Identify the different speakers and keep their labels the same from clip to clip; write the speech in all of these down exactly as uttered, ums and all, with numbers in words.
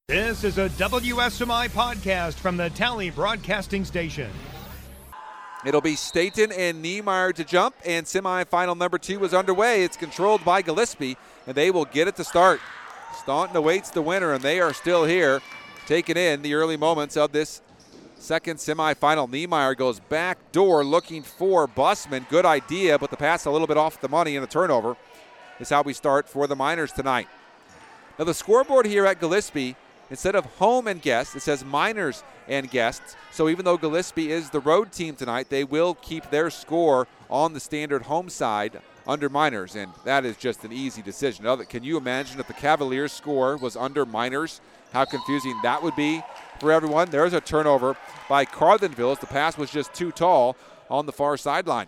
Speaker 1: This is a W S M I podcast from the Tally Broadcasting Station.
Speaker 2: It'll be Staten and Niemeyer to jump, and semifinal number two is underway. It's controlled by Gillespie, and they will get it to start. Staunton awaits the winner, and they are still here, taking in the early moments of this second semifinal. Niemeyer goes back door looking for Busman. Good idea, but the pass a little bit off the money, and the turnover is how we start for the Miners tonight. Now the scoreboard here at Gillespie, instead of home and guests, it says Miners and guests. So even though Gillespie is the road team tonight, they will keep their score on the standard home side under Miners, and that is just an easy decision. Can you imagine if the Cavaliers' score was under Miners? How confusing that would be for everyone. There's a turnover by Carlinville as the pass was just too tall on the far sideline.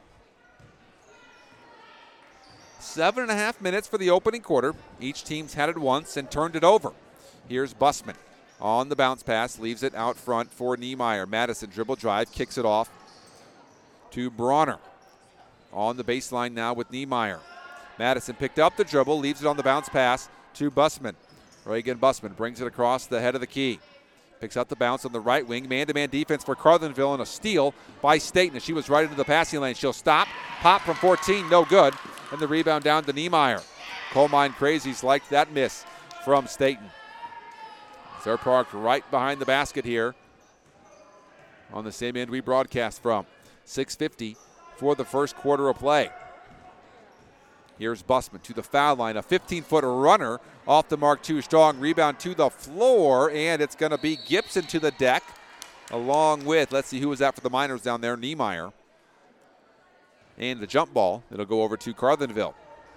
Speaker 2: Seven and a half minutes for the opening quarter. Each team's had it once and turned it over. Here's Busman on the bounce pass, leaves it out front for Niemeyer. Madison dribble drive, kicks it off to Bronner. On the baseline now with Niemeyer. Madison picked up the dribble, leaves it on the bounce pass to Busman. Reagan Busman brings it across the head of the key. Picks up the bounce on the right wing. Man-to-man defense for Carlinville and a steal by Staten. As she was right into the passing lane. She'll stop. Pop from fourteen, no good. And the rebound down to Niemeyer. Coal Mine Crazies liked that miss from Staten. They're parked right behind the basket here on the same end we broadcast from. six fifty for the first quarter of play. Here's Busman to the foul line. A fifteen-foot runner off the mark, too strong. Rebound to the floor, and it's going to be Gibson to the deck along with, let's see who was that for the Miners down there, Niemeyer. And the jump ball, it'll go over to Carlinville.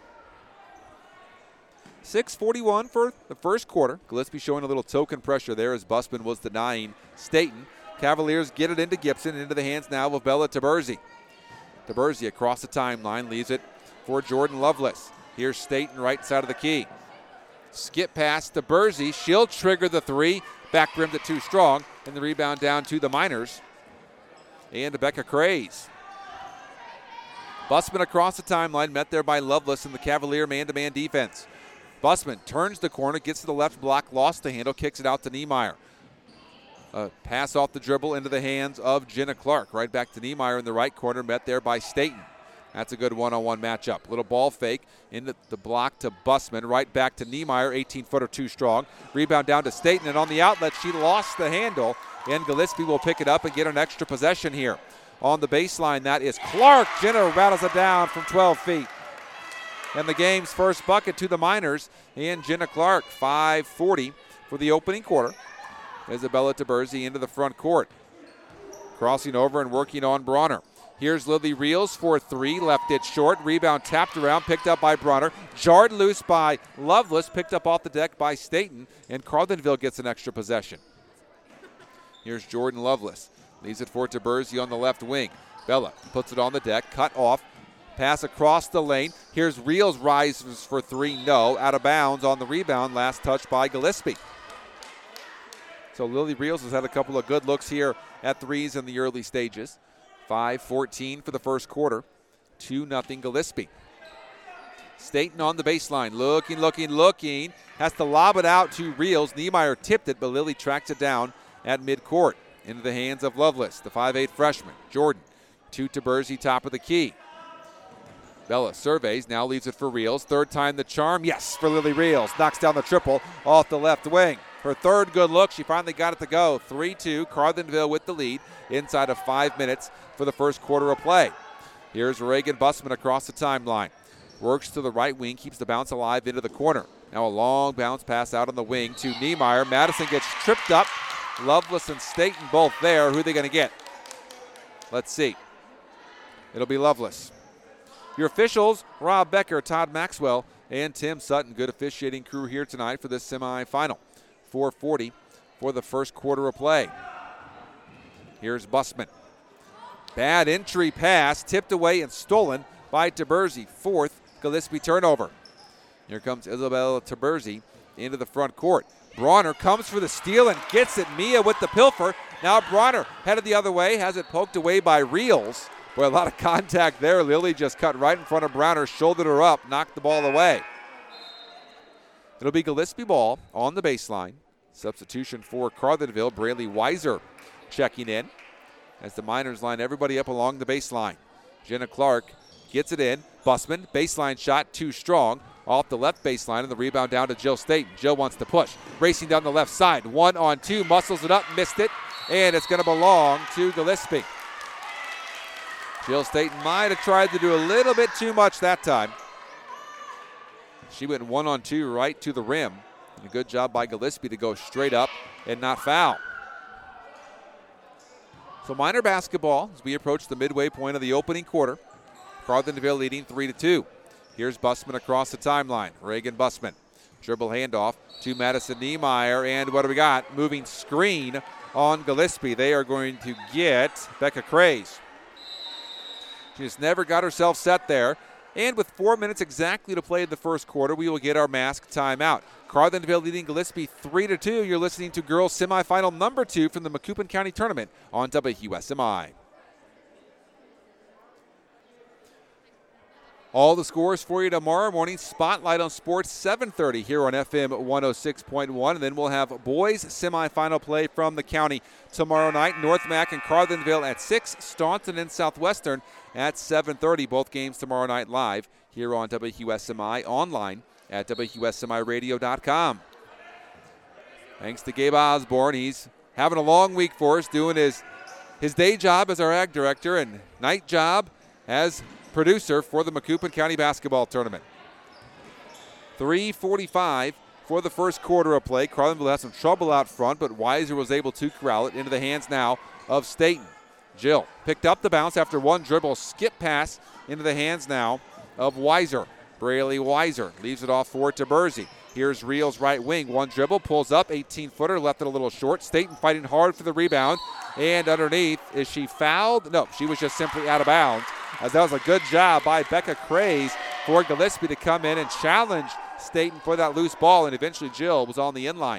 Speaker 2: six forty-one for the first quarter. Gillespie showing a little token pressure there as Busman was denying Staten. Cavaliers get it into Gibson, into the hands now of Bella Taberzi. Taberzi across the timeline, leaves it for Jordan Lovelace. Here's Staten right side of the key. Skip pass to Taberzi. She'll trigger the three. Back rimmed it too strong. And the rebound down to the Miners. And Becca Craze. Busman across the timeline, met there by Lovelace in the Cavalier man-to-man defense. Busman turns the corner, gets to the left block, lost the handle, kicks it out to Niemeyer. A pass off the dribble into the hands of Jenna Clark. Right back to Niemeyer in the right corner, met there by Staten. That's a good one-on-one matchup. Little ball fake into the block to Busman. Right back to Niemeyer, eighteen-footer too strong. Rebound down to Staten, and on the outlet, she lost the handle, and Gillespie will pick it up and get an extra possession here. On the baseline, that is Clark. Jenna rattles it down from twelve feet. And the game's first bucket to the Miners and Jenna Clark. five forty for the opening quarter. Isabella Taberzi into the front court. Crossing over and working on Bronner. Here's Lily Reels for three. Left it short. Rebound tapped around. Picked up by Bronner. Jarred loose by Lovelace. Picked up off the deck by Staten. And Carlinville gets an extra possession. Here's Jordan Lovelace. Leaves it for Taberzi on the left wing. Bella puts it on the deck. Cut off. Pass across the lane. Here's Reels, rises for three. No. Out of bounds on the rebound. Last touch by Gillespie. So Lily Reels has had a couple of good looks here at threes in the early stages. five fourteen for the first quarter. two nothing Gillespie. Staten on the baseline. Looking, looking, looking. Has to lob it out to Reels. Niemeyer tipped it, but Lily tracks it down at midcourt. Into the hands of Lovelace, the five eight freshman. Jordan to Taberzi, top of the key. Bella surveys, now leaves it for Reels. Third time the charm, yes, for Lily Reels. Knocks down the triple off the left wing. Her third good look, she finally got it to go. three two, Carlinville with the lead inside of five minutes for the first quarter of play. Here's Reagan Busman across the timeline. Works to the right wing, keeps the bounce alive into the corner. Now a long bounce pass out on the wing to Niemeyer. Madison gets tripped up. Lovelace and Staten both there. Who are they going to get? Let's see. It'll be Lovelace. Your officials, Rob Becker, Todd Maxwell, and Tim Sutton. Good officiating crew here tonight for this semifinal. four forty for the first quarter of play. Here's Busman. Bad entry pass, tipped away and stolen by Taberzi. Fourth Gillespie turnover. Here comes Isabella Taberzi into the front court. Bronner comes for the steal and gets it. Mia with the pilfer. Now Bronner headed the other way, has it poked away by Reels. Boy, a lot of contact there. Lily just cut right in front of Bronner, shouldered her up, knocked the ball away. It'll be Gillespie ball on the baseline. Substitution for Carlinville, Braylee Weiser checking in as the Miners line everybody up along the baseline. Jenna Clark gets it in. Busman, baseline shot, too strong. Off the left baseline, and the rebound down to Jill Staten. Jill wants to push. Racing down the left side. One on two, muscles it up, missed it, and it's going to belong to Gillespie. Jill Staten might have tried to do a little bit too much that time. She went one on two right to the rim. And a good job by Gillespie to go straight up and not foul. So Miner basketball as we approach the midway point of the opening quarter. Carlinville leading three to two. Here's Busman across the timeline. Reagan Busman. Dribble handoff to Madison Niemeyer. And what do we got? Moving screen on Gillespie. They are going to get Becca Craze. She just never got herself set there. And with four minutes exactly to play in the first quarter, we will get our mask timeout. Carlinville leading Gillespie three to two. You're listening to girls semifinal number two from the Macoupin County Tournament on W S M I. All the scores for you tomorrow morning. Spotlight on Sports, seven thirty here on F M one oh six point one. And then we'll have boys semifinal play from the county tomorrow night. North Mac and Carlinville at six. Staunton and Southwestern at seven thirty. Both games tomorrow night live here on W S M I, online at W S M I radio dot com. Thanks to Gabe Osborne. He's having a long week for us, doing his, his day job as our ag director and night job as producer for the Macoupin County Basketball Tournament. three forty-five for the first quarter of play. Carlinville had some trouble out front, but Weiser was able to corral it into the hands now of Staten. Jill picked up the bounce after one dribble, skip pass into the hands now of Weiser. Braylee Weiser leaves it off for Taberzi. Here's Reel's right wing. One dribble, pulls up, eighteen-footer, left it a little short. Staten fighting hard for the rebound. And underneath, is she fouled? No, she was just simply out of bounds. As that was a good job by Becca Craze for Gillespie to come in and challenge Staten for that loose ball, and eventually Jill was on the inline.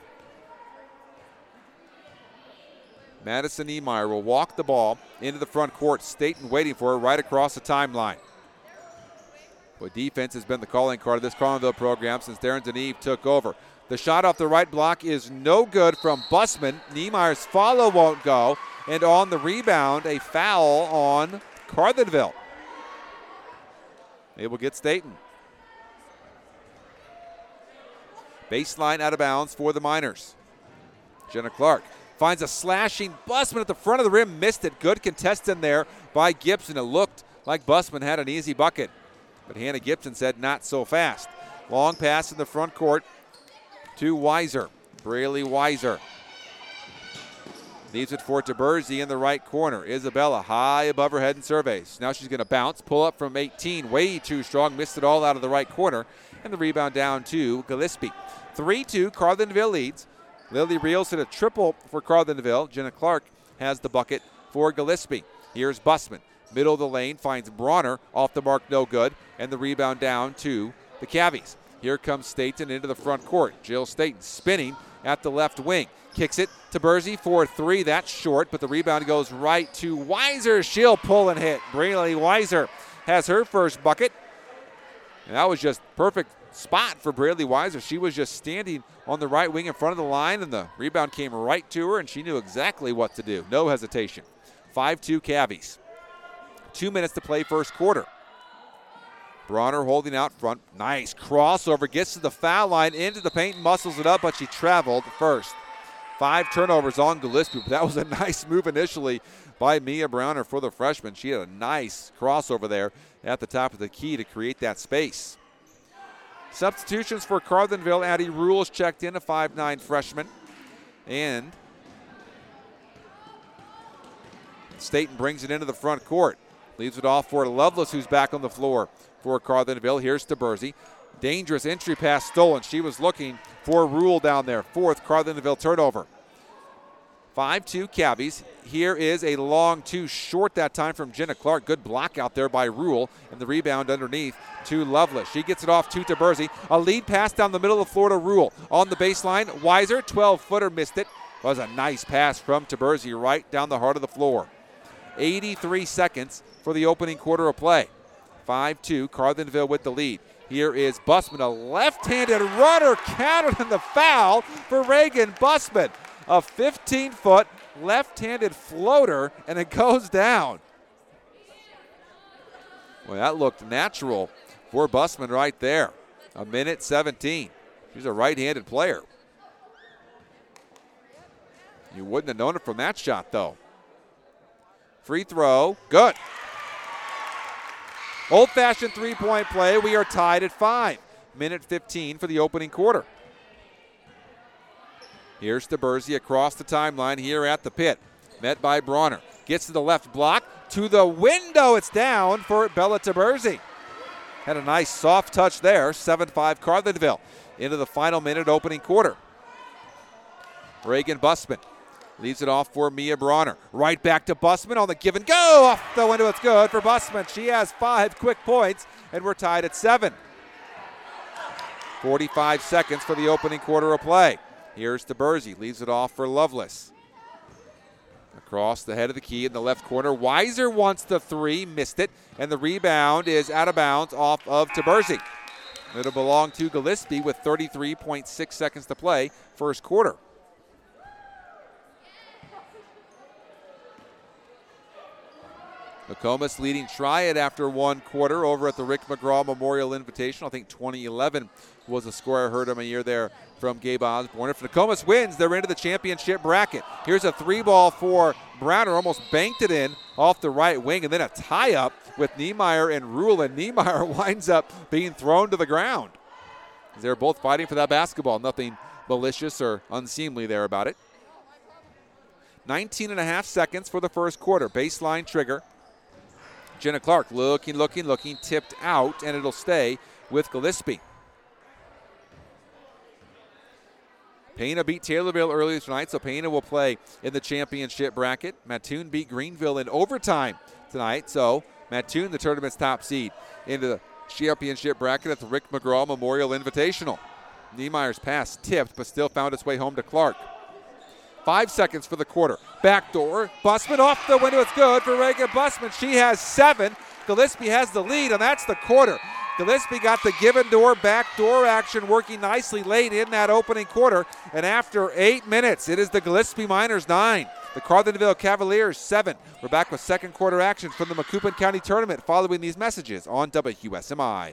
Speaker 2: Madison Niemeyer will walk the ball into the front court. Staten waiting for her right across the timeline. But defense has been the calling card of this Carlinville program since Darren Deneve took over. The shot off the right block is no good from Busman. Niemeyer's follow won't go. And on the rebound, a foul on Carlinville. They will get Staten. Baseline out of bounds for the Miners. Jenna Clark finds a slashing Busman at the front of the rim. Missed it. Good contest in there by Gibson. It looked like Busman had an easy bucket. But Hannah Gibson said not so fast. Long pass in the front court to Weiser. Braylee Weiser. Leaves it for Taberzi in the right corner. Isabella high above her head and surveys. Now she's going to bounce. Pull up from eighteen. Way too strong. Missed it all out of the right corner. And the rebound down to Gillespie. three two. Carlinville leads. Lily Reels hit a triple for Carlinville. Jenna Clark has the bucket for Gillespie. Here's Busman. Middle of the lane. Finds Bronner. Off the mark. No good. And the rebound down to the Cavies. Here comes Staten into the front court. Jill Staten spinning at the left wing. Kicks it to Bersey for three. That's short, but the rebound goes right to Weiser. She'll pull and hit. Braylee Weiser has her first bucket. And that was just perfect spot for Braylee Weiser. She was just standing on the right wing in front of the line, and the rebound came right to her, and she knew exactly what to do. No hesitation. five two Cavies. Two minutes to play first quarter. Bronner holding out front. Nice crossover. Gets to the foul line, into the paint, muscles it up, but she traveled first. Five turnovers on Gillespie, but that was a nice move initially by Mia Bronner for the freshman. She had a nice crossover there at the top of the key to create that space. Substitutions for Carlinville. Addie Rules checked in, a five nine freshman. And Staten brings it into the front court. Leaves it off for Lovelace, who's back on the floor for Carlinville. Here's Taberzi. Dangerous entry pass stolen. She was looking for Rule down there. Fourth Carlinville turnover. five two Cavies. Here is a long two short that time from Jenna Clark. Good block out there by Rule. And the rebound underneath to Lovelace. She gets it off to Taberzi. A lead pass down the middle of the floor to Rule. On the baseline, Weiser, twelve-footer, missed it. Was a nice pass from Taberzi right down the heart of the floor. eighty-three seconds for the opening quarter of play. five two, Carlinville with the lead. Here is Busman, a left-handed runner, countered in the foul for Reagan Busman. A fifteen-foot left-handed floater, and it goes down. Well, that looked natural for Busman right there. A minute seventeen. She's a right-handed player. You wouldn't have known it from that shot, though. Free throw, good. Old-fashioned three-point play. We are tied at five. Minute fifteen for the opening quarter. Here's Taberzi across the timeline here at the pit. Met by Bronner. Gets to the left block. To the window. It's down for Bella Taberzi. Had a nice soft touch there. seven five Carlinville into the final minute opening quarter. Reagan Busman leaves it off for Mia Bronner. Right back to Busman on the give and go. Off the window, it's good for Busman. She has five quick points, and we're tied at seven. forty-five seconds for the opening quarter of play. Here's Taberzi, leaves it off for Lovelace. Across the head of the key in the left corner. Weiser wants the three, missed it, and the rebound is out of bounds off of Taberzi. It'll belong to Gillespie with thirty-three point six seconds to play, first quarter. Nokomis leading Triad after one quarter over at the Rick McGraw Memorial Invitational. I think twenty eleven was a score I heard him a year there from Gabe Osborne. If Nokomis wins, they're into the championship bracket. Here's a three ball for Browner, almost banked it in off the right wing, and then a tie-up with Niemeyer and Rule, and Niemeyer winds up being thrown to the ground. They're both fighting for that basketball. Nothing malicious or unseemly there about it. nineteen and a half seconds for the first quarter. Baseline trigger. Jenna Clark looking, looking, looking, tipped out, and it'll stay with Gillespie. Pana beat Taylorville earlier tonight, so Pana will play in the championship bracket. Mattoon beat Greenville in overtime tonight, so Mattoon, the tournament's top seed, into the championship bracket at the Rick McGraw Memorial Invitational. Niemeyer's pass tipped, but still found its way home to Clark. Five seconds for the quarter. Backdoor. Busman off the window. It's good for Reagan Busman. She has seven. Gillespie has the lead, and that's the quarter. Gillespie got the given door, backdoor action working nicely late in that opening quarter. And after eight minutes, it is the Gillespie Miners nine. The Carlinville Cavaliers seven. We're back with second quarter action from the Macoupin County Tournament following these messages on W S M I.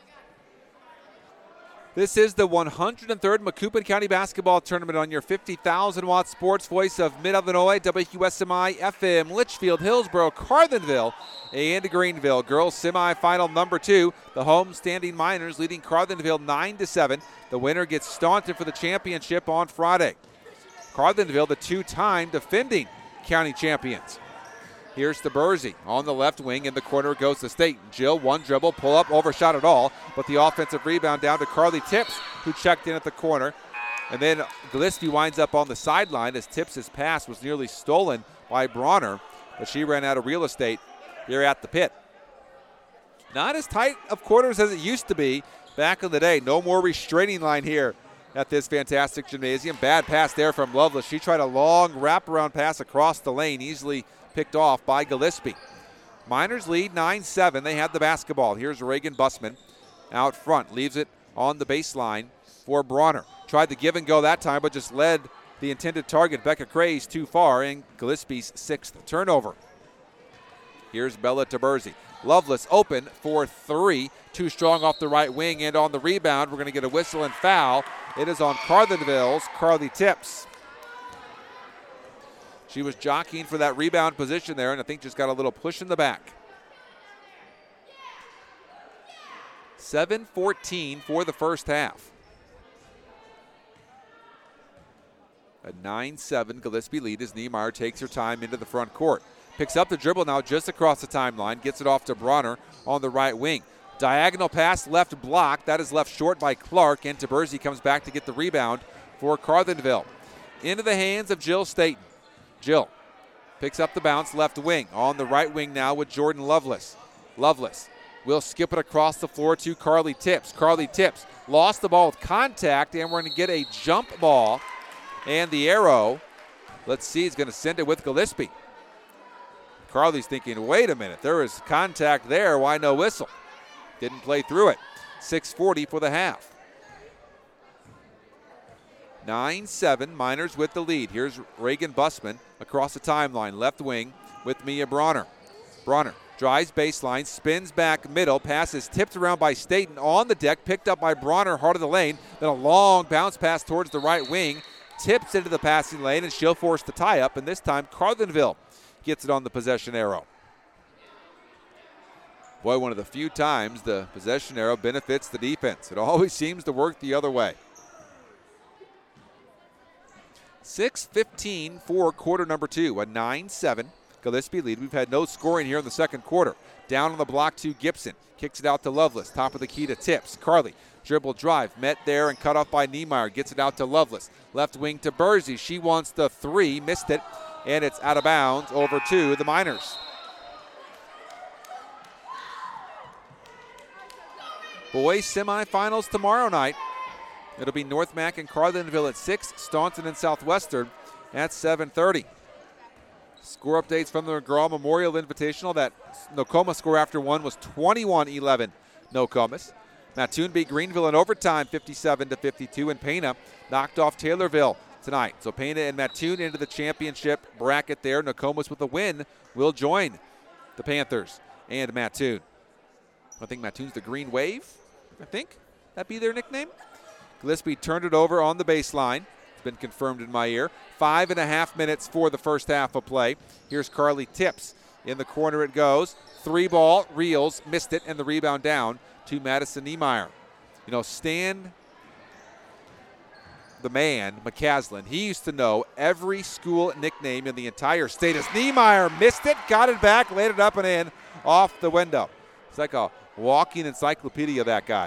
Speaker 2: This is the one hundred third Macoupin County Basketball Tournament on your fifty thousand watt sports voice of Mid-Illinois, W S M I F M, Litchfield, Hillsboro, Carlinville, and Greenville. Girls semifinal number two. The home-standing Miners leading Carlinville nine to seven. The winner gets Staunton for the championship on Friday. Carlinville, the two-time defending county champions. Here's Taberzi on the left wing. In the corner goes to State. Jill, one dribble, pull up, overshot it all. But the offensive rebound down to Carly Tips, who checked in at the corner. And then Gillespie winds up on the sideline as Tips' pass was nearly stolen by Bronner. But she ran out of real estate here at the pit. Not as tight of quarters as it used to be back in the day. No more restraining line here at this fantastic gymnasium. Bad pass there from Lovelace. She tried a long wraparound pass across the lane, easily picked off by Gillespie. Miners lead nine seven. They had the basketball. Here's Reagan Busman out front. Leaves it on the baseline for Bronner. Tried to give and go that time, but just led the intended target, Becca Craze, too far, in Gillespie's sixth turnover. Here's Bella Taberzi. Lovelace open for three. Too strong off the right wing, and on the rebound, we're going to get a whistle and foul. It is on Carlinville's Carly Tips. She was jockeying for that rebound position there, and I think just got a little push in the back. seven fourteen for the first half. A nine seven Gillespie lead as Niemeyer takes her time into the front court. Picks up the dribble now just across the timeline. Gets it off to Bronner on the right wing. Diagonal pass left block. That is left short by Clark, and Taberzi comes back to get the rebound for Carlinville. Into the hands of Jill Staten. Jill picks up the bounce left wing. On the right wing now with Jordan Lovelace. Lovelace will skip it across the floor to Carly Tips. Carly Tips lost the ball with contact, and we're going to get a jump ball. And the arrow, let's see, is going to send it with Gillespie. Carly's thinking, wait a minute, there was contact there. Why no whistle? Didn't play through it. six forty for the half. nine seven, Miners with the lead. Here's Reagan Bussman across the timeline, left wing with Mia Bronner. Bronner drives baseline, spins back middle, passes tipped around by Staten on the deck, picked up by Bronner, heart of the lane, then a long bounce pass towards the right wing, tips into the passing lane, and she'll force the tie-up, and this time Carlinville gets it on the possession arrow. Boy, one of the few times the possession arrow benefits the defense. It always seems to work the other way. six fifteen for quarter number two, a nine seven Gillespie lead. We've had no scoring here in the second quarter. Down on the block to Gibson. Kicks it out to Lovelace. Top of the key to Tips. Carly, dribble drive. Met there and cut off by Niemeyer. Gets it out to Lovelace. Left wing to Bursey. She wants the three. Missed it. And it's out of bounds over to the Miners. Boys semifinals tomorrow night. It'll be North Mac and Carlinville at six. Staunton and Southwestern at seven thirty. Score updates from the McGraw Memorial Invitational. That Nokomis score after one was twenty-one eleven Nokomis. Mattoon beat Greenville in overtime fifty-seven to fifty-two, and Pana knocked off Taylorville tonight. So Pana and Mattoon into the championship bracket there. Nokomis with a win will join the Panthers and Mattoon. I think Mattoon's the Green Wave, I think. That'd be their nickname. Gillespie turned it over on the baseline. Been confirmed in my ear. Five and a half minutes for the first half of play. Here's Carly Tips. In the corner it goes. Three ball, reels, missed it, and the rebound down to Madison Niemeyer. You know, Stan, the man, McCaslin, he used to know every school nickname in the entire state. As Niemeyer missed it, got it back, laid it up and in, off the window. It's like a walking encyclopedia, that guy.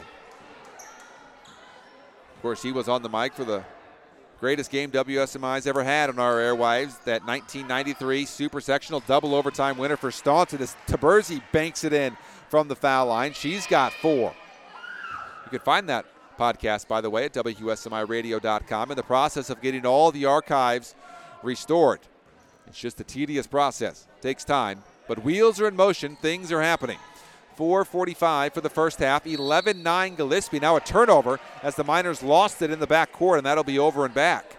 Speaker 2: Of course, he was on the mic for the greatest game W S M I's ever had on our airwaves, that nineteen ninety-three Super Sectional double overtime winner for Staunton as Taberzi banks it in from the foul line. She's got four. You can find that podcast, by the way, at W S M I radio dot com. In the process of getting all the archives restored. It's just a tedious process. Takes time, but wheels are in motion. Things are happening. four forty-five for the first half, eleven nine Gillespie. Now a turnover as the Miners lost it in the back court, and that'll be over and back.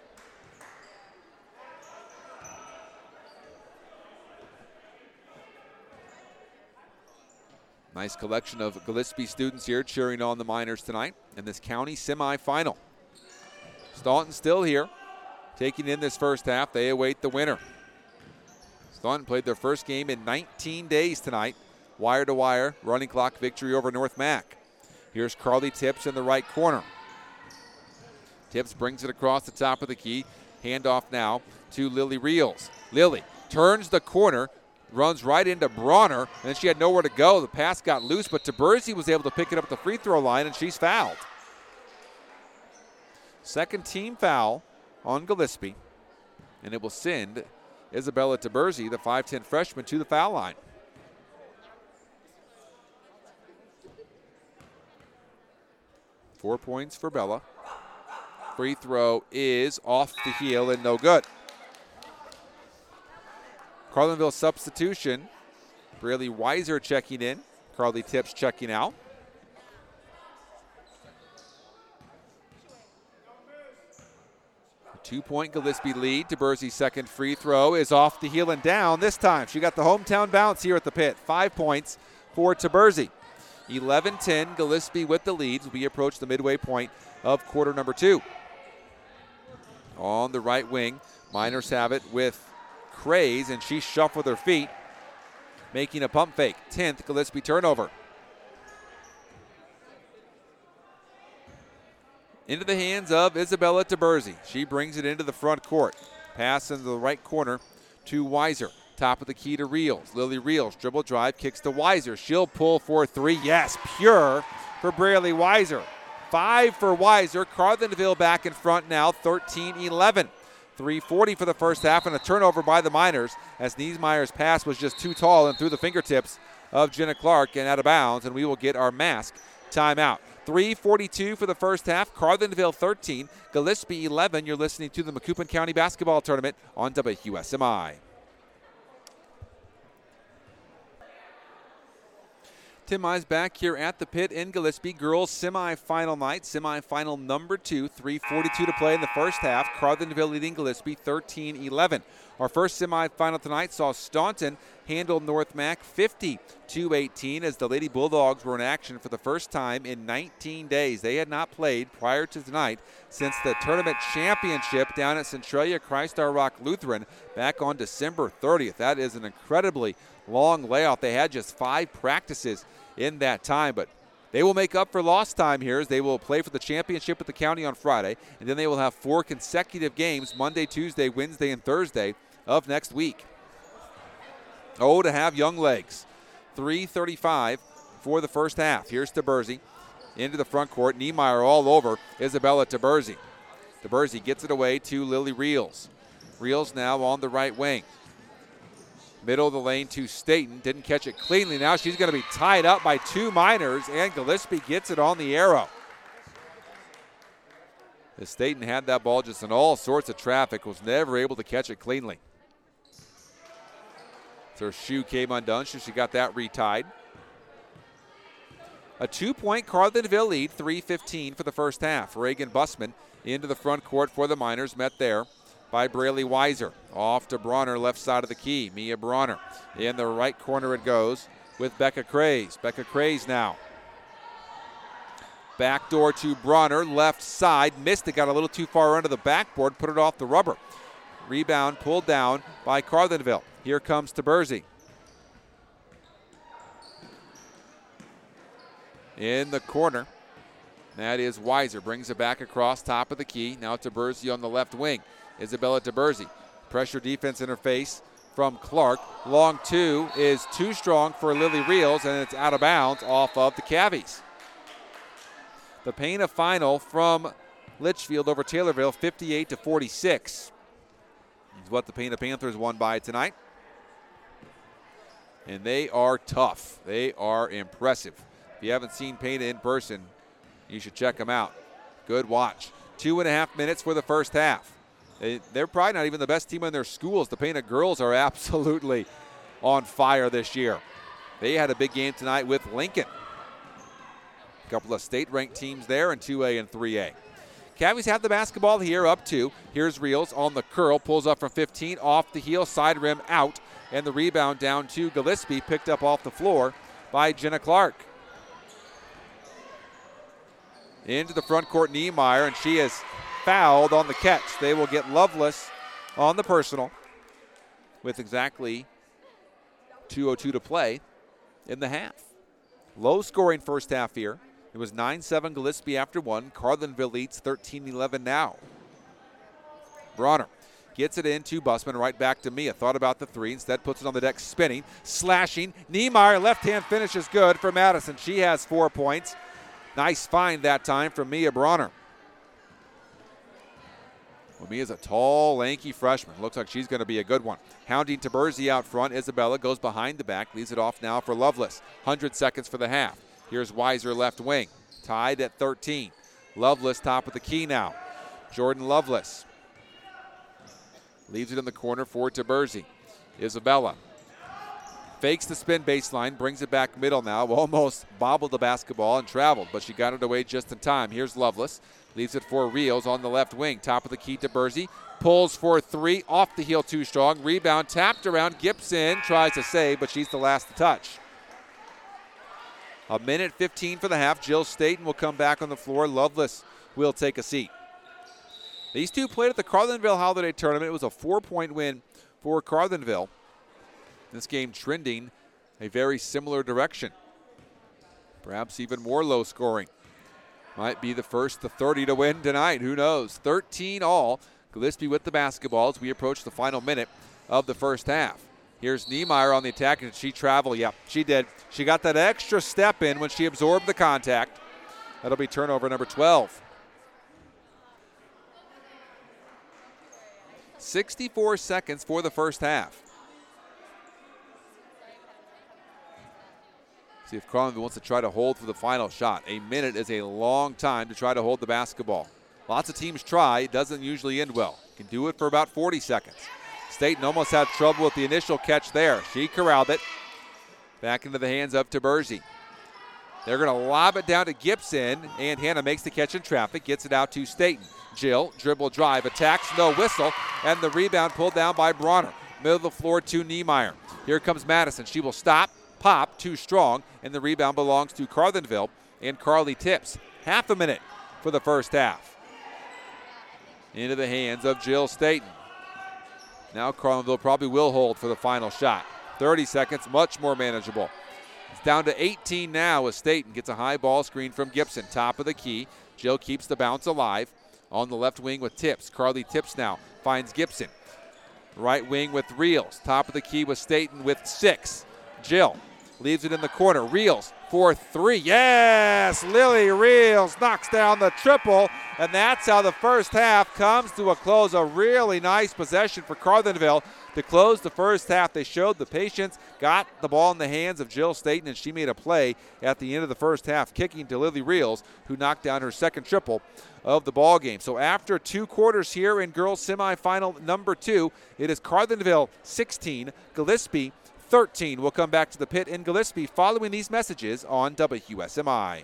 Speaker 2: Nice collection of Gillespie students here cheering on the Miners tonight in this county semifinal. Staunton still here, taking in this first half. They await the winner. Staunton played their first game in nineteen days tonight. Wire-to-wire, running clock victory over North Mac. Here's Carly Tips in the right corner. Tips brings it across the top of the key. Handoff now to Lily Reels. Lily turns the corner, runs right into Bronner, and then she had nowhere to go. The pass got loose, but Taberzi was able to pick it up at the free throw line, and she's fouled. Second team foul on Gillespie, and it will send Isabella Taberzi, the five ten freshman, to the foul line. Four points for Bella. Free throw is off the heel and no good. Carlinville substitution. Braley Weiser checking in. Carly Tips checking out. A two-point Gillespie lead. Taberzi's second free throw is off the heel and down. This time she got the hometown bounce here at the pit. Five points for Taberzi. eleven ten, Gillespie with the leads. We approach the midway point of quarter number two. On the right wing, Miners have it with Craze, and she shuffled her feet, making a pump fake. tenth Gillespie turnover. Into the hands of Isabella Taberzi. She brings it into the front court. Pass into the right corner to Weiser. Top of the key to Reels. Lily Reels, dribble drive, kicks to Weiser. She'll pull for three. Yes, pure for Braley Weiser. Five for Weiser. Carlinville back in front now, thirteen eleven. three forty for the first half, and a turnover by the Miners as Niemeyer's pass was just too tall and through the fingertips of Jenna Clark and out of bounds, and we will get our mask timeout. three forty-two for the first half. Carlinville thirteen, Gillespie eleven. You're listening to the Macoupin County Basketball Tournament on W S M I. Tim Mize back here at the pit in Gillespie. Girls semifinal night, semifinal number two, three forty-two to play in the first half. Carlinville leading Gillespie thirteen eleven. Our first semifinal tonight saw Staunton handle North Mac fifty to eighteen as the Lady Bulldogs were in action for the first time in nineteen days. They had not played prior to tonight since the tournament championship down at Centralia Christ Our Rock Lutheran back on December thirtieth. That is an incredibly long layoff. They had just five practices in that time, but they will make up for lost time here as they will play for the championship at the county on Friday, and then they will have four consecutive games Monday, Tuesday, Wednesday, and Thursday of next week. Oh, to have young legs. three thirty-five for the first half. Here's Taberzi into the front court. Niemeyer all over Isabella Taberzi. Taberzi gets it away to Lily Reels. Reels now on the right wing. Middle of the lane to Staten. Didn't catch it cleanly. Now she's going to be tied up by two Miners, and Gillespie gets it on the arrow. As Staten had that ball just in all sorts of traffic, was never able to catch it cleanly. So her shoe came undone, so she got that retied. A two-point Carlinville lead, three fifteen for the first half. Reagan Bussman into the front court for the Miners, met there by Braley Weiser. Off to Bronner, left side of the key. Mia Bronner. In the right corner it goes with Becca Craze. Becca Craze now. Backdoor to Bronner, left side. Missed it, got a little too far under the backboard, put it off the rubber. Rebound pulled down by Carlinville. Here comes Taberzi. In the corner, that is Weiser. Brings it back across top of the key. Now Taberzi on the left wing. Isabella Taberzi. Pressure defense in her face from Clark. Long two is too strong for Lily Reels, and it's out of bounds off of the Cavies. The Pana final from Litchfield over Taylorville, fifty-eight to forty-six. Is what the Pana Panthers won by tonight. And they are tough. They are impressive. If you haven't seen Pana in person, you should check them out. Good watch. Two and a half minutes for the first half. They're probably not even the best team in their schools. The Pana girls are absolutely on fire this year. They had a big game tonight with Lincoln. A couple of state-ranked teams there in two A and three A. Cavies have the basketball here, up two. Here's Reels on the curl, pulls up from fifteen, off the heel, side rim out, and the rebound down to Gillespie, picked up off the floor by Jenna Clark. Into the front court, Niemeyer, and she is fouled on the catch. They will get Loveless on the personal with exactly two oh two to play in the half. Low scoring first half here. It was nine seven Gillespie after one. Carlinville leads thirteen eleven now. Bronner gets it into Bussman, right back to Mia. Thought about the three, instead puts it on the deck, spinning, slashing. Niemeyer, left-hand finish is good for Madison. She has four points. Nice find that time from Mia Bronner. Well, Mia's a tall, lanky freshman. Looks like she's going to be a good one. Hounding Taberzi out front. Isabella goes behind the back, leaves it off now for Loveless. one hundred seconds for the half. Here's Weiser left wing, tied at thirteen. Loveless top of the key now. Jordan Loveless leaves it in the corner for Taberzi. Isabella fakes the spin baseline, brings it back middle now. Almost bobbled the basketball and traveled, but she got it away just in time. Here's Loveless. Leaves it for Reels on the left wing. Top of the key to Taberzi. Pulls for three. Off the heel too strong. Rebound tapped around. Gibson tries to save, but she's the last to touch. A minute fifteen for the half. Jill Staten will come back on the floor. Loveless will take a seat. These two played at the Carlinville Holiday Tournament. It was a four-point win for Carlinville. This game trending a very similar direction. Perhaps even more low scoring. Might be the first to thirty to win tonight. Who knows? thirteen all. Gillespie with the basketball as we approach the final minute of the first half. Here's Niemeyer on the attack. And she traveled. Yep, she did. She got that extra step in when she absorbed the contact. That'll be turnover number twelve. sixty-four seconds for the first half. See if Carlinville wants to try to hold for the final shot. A minute is a long time to try to hold the basketball. Lots of teams try. It doesn't usually end well. Can do it for about forty seconds. Staten almost had trouble with the initial catch there. She corralled it. Back into the hands of Taberzi. They're going to lob it down to Gibson, and Hannah makes the catch in traffic, gets it out to Staten. Jill, dribble drive, attacks, no whistle, and the rebound pulled down by Bronner. Middle of the floor to Niemeyer. Here comes Madison. She will stop, pop, too strong, and the rebound belongs to Carlinville, and Carly Tips. Half a minute for the first half. Into the hands of Jill Staten. Now Carlinville probably will hold for the final shot. thirty seconds, much more manageable. It's down to eighteen now as Staten gets a high ball screen from Gibson. Top of the key. Jill keeps the bounce alive. On the left wing with Tips. Carly Tips now finds Gibson. Right wing with Reels. Top of the key with Staten with six. Jill leaves it in the corner. Reels for three. Yes! Lily Reels knocks down the triple, and that's how the first half comes to a close. A really nice possession for Carlinville to close the first half. They showed the patience, got the ball in the hands of Jill Staten, and she made a play at the end of the first half, kicking to Lily Reels, who knocked down her second triple of the ball game. So after two quarters here in girls semifinal number two, it is Carlinville sixteen, Gillespie thirteen. We'll come back to the pit in Gillespie following these messages on W S M I.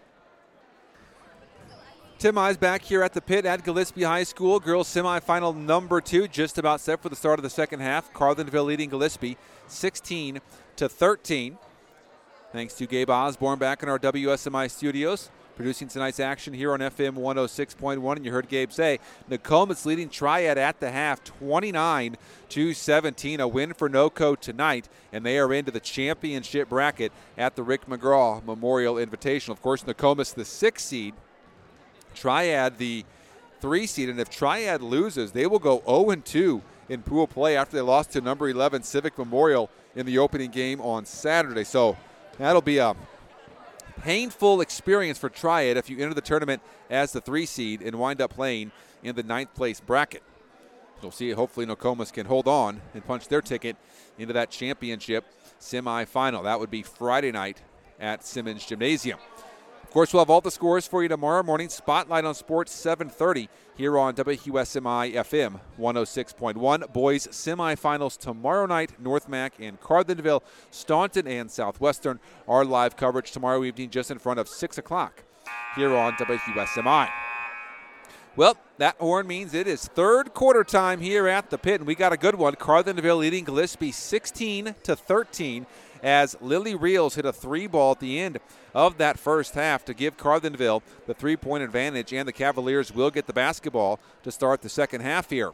Speaker 2: Tim Eyes back here at the pit at Gillespie High School. Girls semifinal number two, just about set for the start of the second half. Carlinville leading Gillespie sixteen to thirteen. Thanks to Gabe Osborne back in our W S M I studios, producing tonight's action here on F M one oh six point one. And you heard Gabe say, Nokomis leading Triad at the half, twenty-nine to seventeen. A win for NoCo tonight, and they are into the championship bracket at the Rick McGraw Memorial Invitational. Of course, Nokomis the sixth seed, Triad the three seed, and if Triad loses, they will go oh and two in pool play after they lost to number eleven Civic Memorial in the opening game on Saturday. So that'll be a painful experience for Triad if you enter the tournament as the three seed and wind up playing in the ninth place bracket. We'll see. Hopefully Nokomis can hold on and punch their ticket into that championship semifinal. That would be Friday night at Simmons Gymnasium. Of course, we'll have all the scores for you tomorrow morning. Spotlight on Sports seven thirty here on W S M I F M one oh six point one. Boys semifinals tomorrow night. North Mac and Carlinville, Staunton and Southwestern. Our live coverage tomorrow evening just in front of six o'clock here on W S M I. Well, that horn means it is third quarter time here at the pit, and we got a good one. Carlinville leading Gillespie sixteen to thirteen as Lily Reels hit a three ball at the end of that first half to give Carlinville the three-point advantage, and the Cavaliers will get the basketball to start the second half here.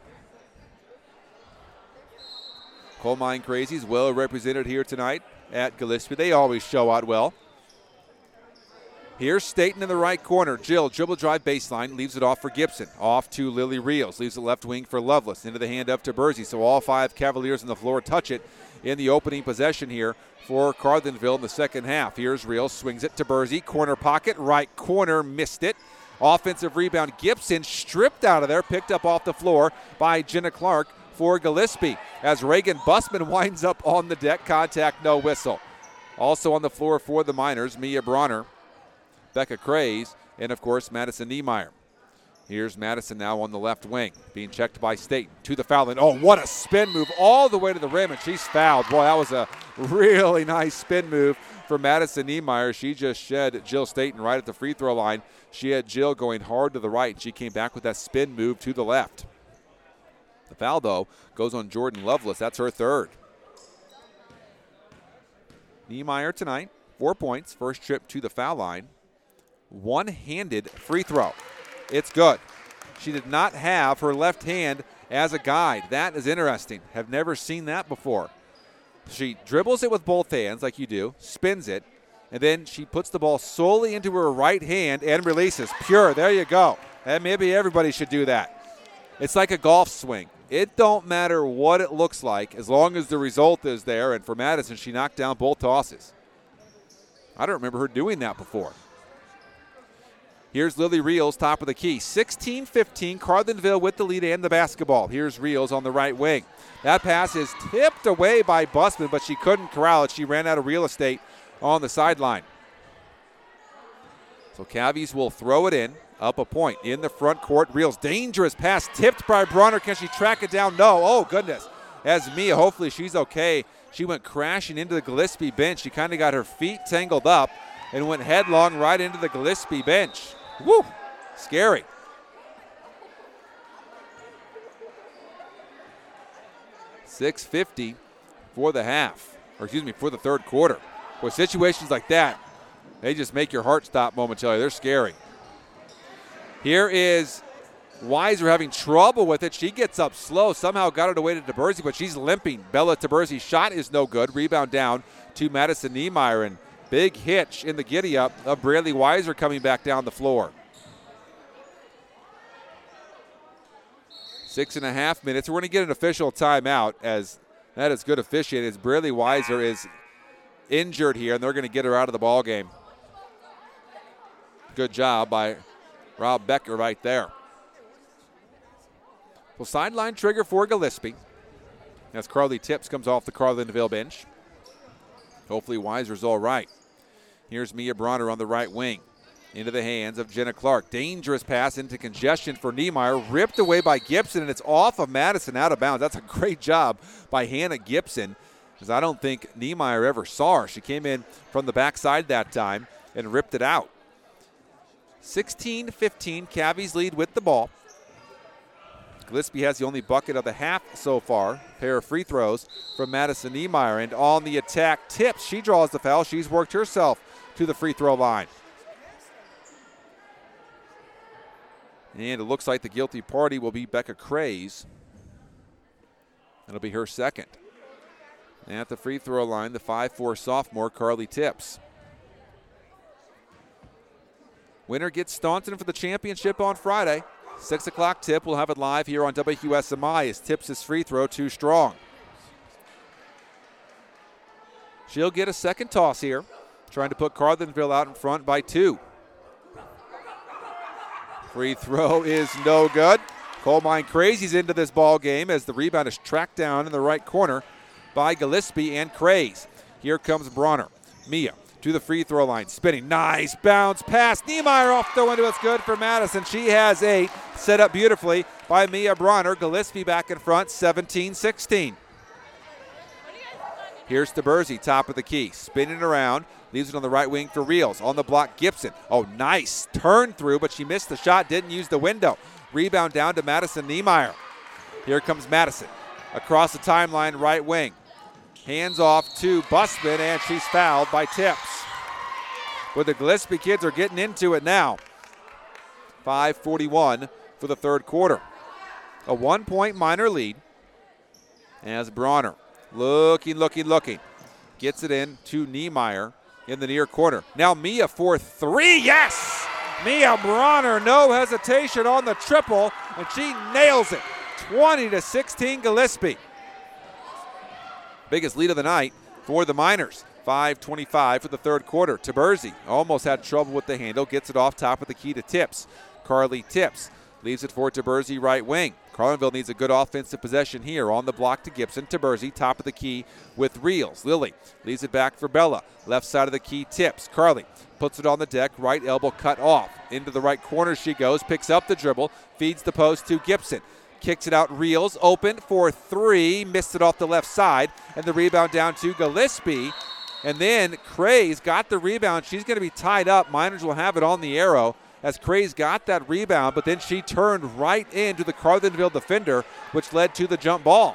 Speaker 2: Coal Mine Crazies well represented here tonight at Gillespie. They always show out well. Here's Staten in the right corner. Jill, dribble drive baseline, leaves it off for Gibson. Off to Lily Reels, leaves the left wing for Lovelace. Into the hand up to Bursey. So all five Cavaliers on the floor touch it in the opening possession here for Carlinville in the second half. Here's Reels, swings it to Bursey. Corner pocket, right corner, missed it. Offensive rebound, Gibson stripped out of there, picked up off the floor by Jenna Clark for Gillespie. As Reagan Busman winds up on the deck, contact, no whistle. Also on the floor for the Miners, Mia Bronner, Becca Craze, and, of course, Madison Niemeyer. Here's Madison now on the left wing, being checked by Staten. To the foul line. Oh, what a spin move all the way to the rim, and she's fouled. Boy, that was a really nice spin move for Madison Niemeyer. She just shed Jill Staten right at the free throw line. She had Jill going hard to the right, and she came back with that spin move to the left. The foul, though, goes on Jordan Lovelace. That's her third. Niemeyer tonight, four points, first trip to the foul line. One-handed free throw. It's good. She did not have her left hand as a guide. That is interesting. Have never seen that before. She dribbles it with both hands like you do, spins it, and then she puts the ball solely into her right hand and releases. Pure. There you go. And maybe everybody should do that. It's like a golf swing. It don't matter what it looks like as long as the result is there. And for Madison, she knocked down both tosses. I don't remember her doing that before. Here's Lily Reels, top of the key. sixteen fifteen, Carlinville with the lead and the basketball. Here's Reels on the right wing. That pass is tipped away by Busman, but she couldn't corral it. She ran out of real estate on the sideline. So Cavies will throw it in, up a point in the front court. Reels, dangerous pass, tipped by Bronner. Can she track it down? No. Oh, goodness. As Mia, hopefully she's okay. She went crashing into the Gillespie bench. She kind of got her feet tangled up. and went headlong right into the Gillespie bench. Woo! Scary. six fifty for the half, or excuse me, for the third quarter. With situations like that, they just make your heart stop momentarily. They're scary. Here is Weiser having trouble with it. She gets up slow, somehow got it away to Taberzi, but she's limping. Bella Taberzi's shot is no good. Rebound down to Madison Niemeyer, and big hitch in the giddy-up of Braylee Weiser coming back down the floor. Six and a half minutes. We're going to get an official timeout, as that is good officiating, as Braylee Weiser is injured here, and they're going to get her out of the ball game. Good job by Rob Becker right there. Well, sideline trigger for Gillespie as Carly Tips comes off the Carlinville bench. Hopefully Weiser's all right. Here's Mia Bronner on the right wing. Into the hands of Jenna Clark. Dangerous pass into congestion for Niemeyer. Ripped away by Gibson, and it's off of Madison, out of bounds. That's a great job by Hannah Gibson, because I don't think Niemeyer ever saw her. She came in from the backside that time and ripped it out. sixteen fifteen, Cavies lead with the ball. Gillespie has the only bucket of the half so far. Pair of free throws from Madison Niemeyer. And on the attack, Tips. She draws the foul. She's worked herself to the free throw line. And it looks like the guilty party will be Becca Craze. It'll be her second. At the free throw line, the five four sophomore, Carly Tips. Winner gets Staunton for the championship on Friday. six o'clock tip. We'll have it live here on W Q S M I as Tips' free throw too strong. She'll get a second toss here, trying to put Carlinville out in front by two. Free throw is no good. Coal Mine Crazy's into this ball game as the rebound is tracked down in the right corner by Gillespie and Craze. Here comes Bronner. Mia to the free throw line, spinning. Nice bounce pass. Niemeyer off the window. It's good for Madison. She has eight. Set up beautifully by Mia Bronner. Gillespie back in front, seventeen sixteen. Here's Taberzi, top of the key, spinning around. Leaves it on the right wing for Reels. On the block, Gibson. Oh, nice turn through, but she missed the shot, didn't use the window. Rebound down to Madison Niemeyer. Here comes Madison. Across the timeline, right wing. Hands off to Busman, and she's fouled by Tips. But the Gillespie kids are getting into it now. five forty-one for the third quarter. A one-point minor lead as Bronner looking, looking, looking. Gets it in to Niemeyer in the near corner. Now Mia for three. Yes! Mia Bronner, no hesitation on the triple, and she nails it. twenty to sixteen Gillespie. Biggest lead of the night for the Miners. five twenty-five for the third quarter. Taberzi almost had trouble with the handle. Gets it off top of the key to Tips. Carly Tips leaves it for Taberzi right wing. Carlinville needs a good offensive possession here. On the block to Gibson. Taberzi, top of the key with Reels. Lily leaves it back for Bella. Left side of the key, Tips. Carly puts it on the deck. Right elbow cut off. Into the right corner she goes. Picks up the dribble. Feeds the post to Gibson. Kicks it out. Reels open for three. Missed it off the left side. And the rebound down to Gillespie. And then Craze got the rebound. She's going to be tied up. Miners will have it on the arrow as Craze got that rebound, but then she turned right into the Carlinville defender, which led to the jump ball.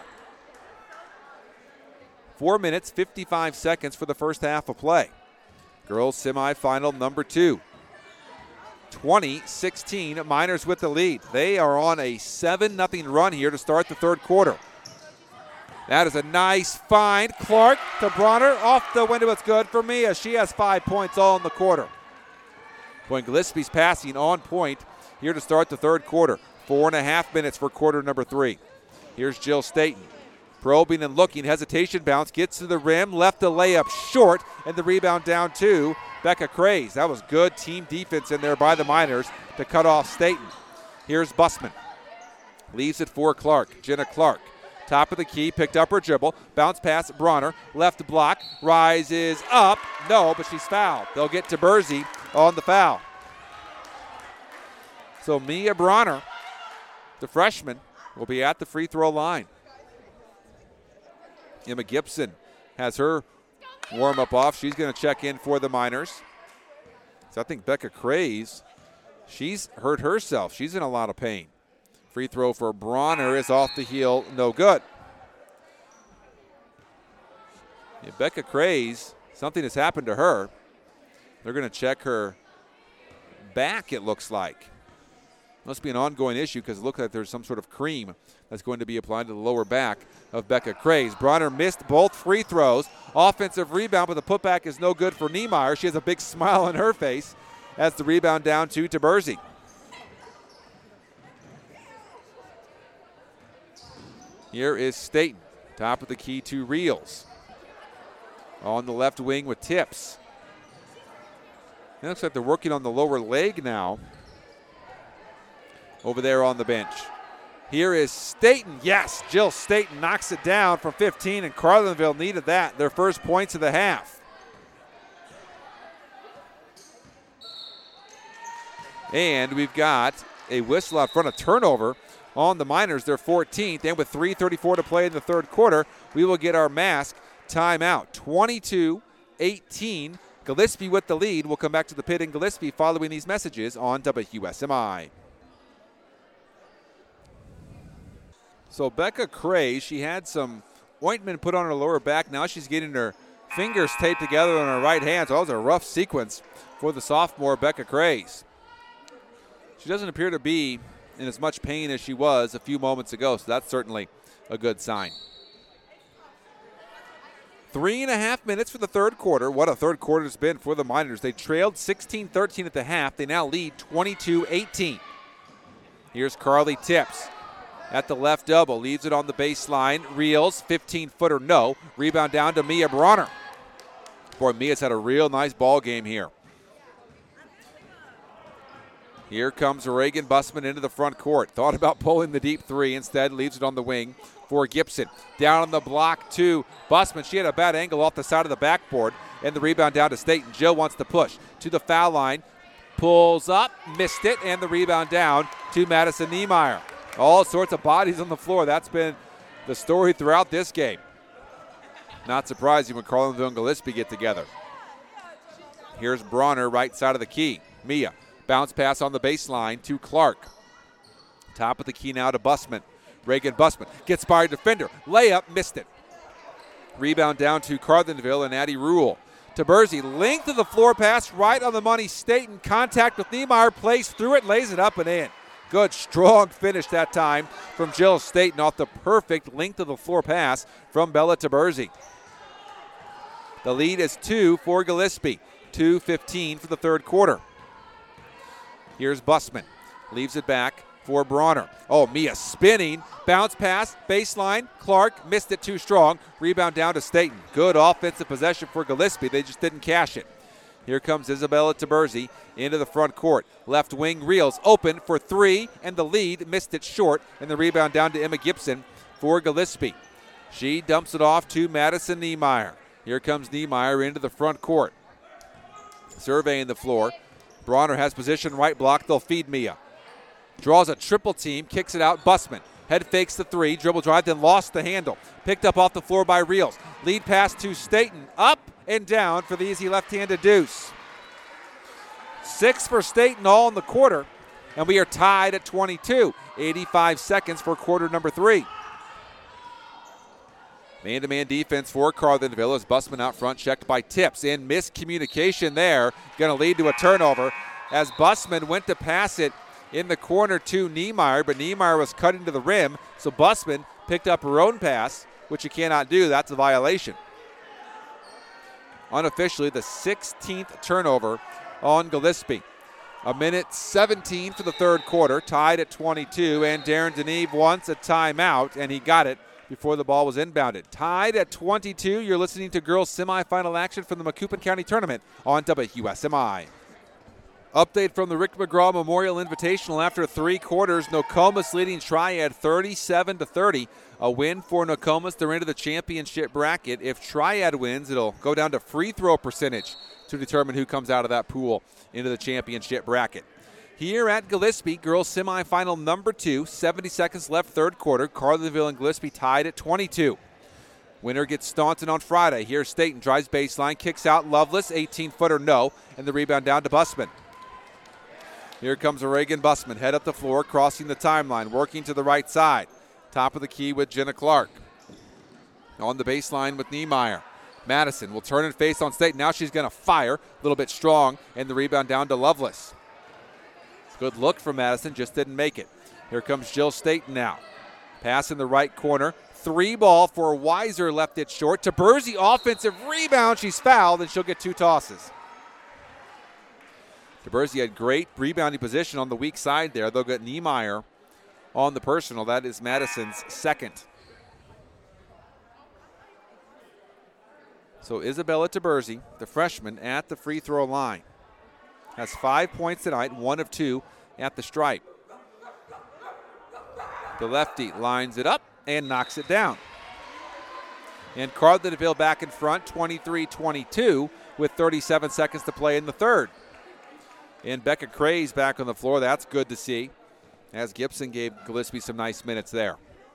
Speaker 2: Four minutes, fifty-five seconds for the first half of play. Girls semifinal number two. twenty sixteen, Miners with the lead. They are on a seven nothing run here to start the third quarter. That is a nice find. Clark to Bronner. Off the window, it's good for Mia. She has five points all in the quarter. When Gillespie's passing on point here to start the third quarter. Four and a half minutes for quarter number three. Here's Jill Staten. Probing and looking. Hesitation bounce. Gets to the rim. Left the layup short. And the rebound down to Becca Craze. That was good team defense in there by the Miners to cut off Staten. Here's Busman. Leaves it for Clark. Jenna Clark. Top of the key, picked up her dribble. Bounce pass, Bronner. Left block, rises up. No, but she's fouled. They'll get Taberzi on the foul. So Mia Bronner, the freshman, will be at the free throw line. Emma Gibson has her warm-up off. She's going to check in for the Miners. So I think Becca Craze, she's hurt herself. She's in a lot of pain. Free throw for Bronner is off the heel, no good. Yeah, Becca Craze, something has happened to her. They're going to check her back, it looks like. Must be an ongoing issue because it looks like there's some sort of cream that's going to be applied to the lower back of Becca Craze. Bronner missed both free throws. Offensive rebound, but the putback is no good for Niemeyer. She has a big smile on her face as the rebound down to Taberzi. Here is Staten, top of the key to Reels. On the left wing with Tips. It looks like they're working on the lower leg now. Over there on the bench. Here is Staten. Yes, Jill Staten knocks it down from fifteen, and Carlinville needed that. Their first points of the half. And we've got a whistle out front, a turnover on the Miners, their fourteenth. And with three thirty-four to play in the third quarter, we will get our mask timeout. twenty-two eighteen. Gillespie with the lead. We'll come back to the pit in Gillespie following these messages on W S M I. So Becca Craze, she had some ointment put on her lower back. Now she's getting her fingers taped together on her right hand. So that was a rough sequence for the sophomore Becca Craze. She doesn't appear to be in as much pain as she was a few moments ago, so that's certainly a good sign. Three and a half minutes for the third quarter. What a third quarter it's been for the Miners. They trailed sixteen thirteen at the half. They now lead twenty-two eighteen. Here's Carly Tips. At the left double, leaves it on the baseline. Reels, fifteen-footer, no. Rebound down to Mia Bronner. Boy, Mia's had a real nice ball game here. Here comes Reagan Bussman into the front court. Thought about pulling the deep three. Instead, leaves it on the wing for Gibson. Down on the block to Bussman. She had a bad angle off the side of the backboard. And the rebound down to Staten. Jill wants to push to the foul line. Pulls up, missed it, and the rebound down to Madison Niemeyer. All sorts of bodies on the floor. That's been the story throughout this game. Not surprising when Carlinville and Gillespie get together. Here's Bronner, right side of the key. Mia, bounce pass on the baseline to Clark. Top of the key now to Bussman. Reagan Bussman gets by a defender. Layup, missed it. Rebound down to Carlinville and Addie Rule. Taberzi, length of the floor pass, right on the money. Staten, contact with Niemeyer, plays through it, lays it up and in. Good, strong finish that time from Jill Staten off the perfect length of the floor pass from Bella Taberzi. The lead is two for Gillespie. two fifteen for the third quarter. Here's Bussman. Leaves it back for Bronner. Oh, Mia spinning. Bounce pass, baseline. Clark missed it too strong. Rebound down to Staten. Good offensive possession for Gillespie. They just didn't cash it. Here comes Isabella Taberzi into the front court. Left wing Reels open for three, and the lead missed it short, and the rebound down to Emma Gibson for Gillespie. She dumps it off to Madison Niemeyer. Here comes Niemeyer into the front court. Surveying the floor. Bronner has position, right block. They'll feed Mia. Draws a triple team, kicks it out. Bussman. Head fakes the three, dribble drive, then lost the handle. Picked up off the floor by Reels. Lead pass to Staten. Up and down for the easy left-handed deuce. Six for Staten all in the quarter, and we are tied at twenty-two. eighty-five seconds for quarter number three. Man-to-man defense for Carlinville as Bussman out front, checked by Tips. And miscommunication there, going to lead to a turnover as Bussman went to pass it in the corner to Niemeyer, but Niemeyer was cut into the rim, so Bussman picked up her own pass, which you cannot do. That's a violation. Unofficially, the sixteenth turnover on Gillespie. A minute seventeen for the third quarter, tied at twenty-two, and Darren Deneve wants a timeout, and he got it before the ball was inbounded. Tied at twenty-two, you're listening to girls semifinal action from the Macoupin County Tournament on W S M I. Update from the Rick McGraw Memorial Invitational after three quarters. Nokomis leading Triad thirty-seven to thirty. A win for Nokomis. They're into the championship bracket. If Triad wins, it'll go down to free throw percentage to determine who comes out of that pool into the championship bracket. Here at Gillespie, girls semifinal number two. seventy seconds left, third quarter. Carlinville and Gillespie tied at twenty-two. Winner gets Staunton on Friday. Here's Staten, drives baseline, kicks out Lovelace, eighteen-footer no, and the rebound down to Busman. Here comes Reagan Busman, head up the floor, crossing the timeline, working to the right side. Top of the key with Jenna Clark. On the baseline with Niemeyer. Madison will turn and face on Staten. Now she's going to fire, a little bit strong, and the rebound down to Lovelace. Good look from Madison, just didn't make it. Here comes Jill Staten now. Pass in the right corner. Three ball for Weiser, left it short. Taberzi, offensive rebound. She's fouled, and she'll get two tosses. Taberzi had great rebounding position on the weak side there. They'll get Niemeyer on the personal. That is Madison's second. So Isabella Taberzi, the freshman, at the free throw line. Has five points tonight, one of two at the stripe. The lefty lines it up and knocks it down. And Carlinville back in front, twenty-three twenty-two, with thirty-seven seconds to play in the third. And Becca Craze back on the floor. That's good to see, as Gibson gave Gillespie some nice minutes there.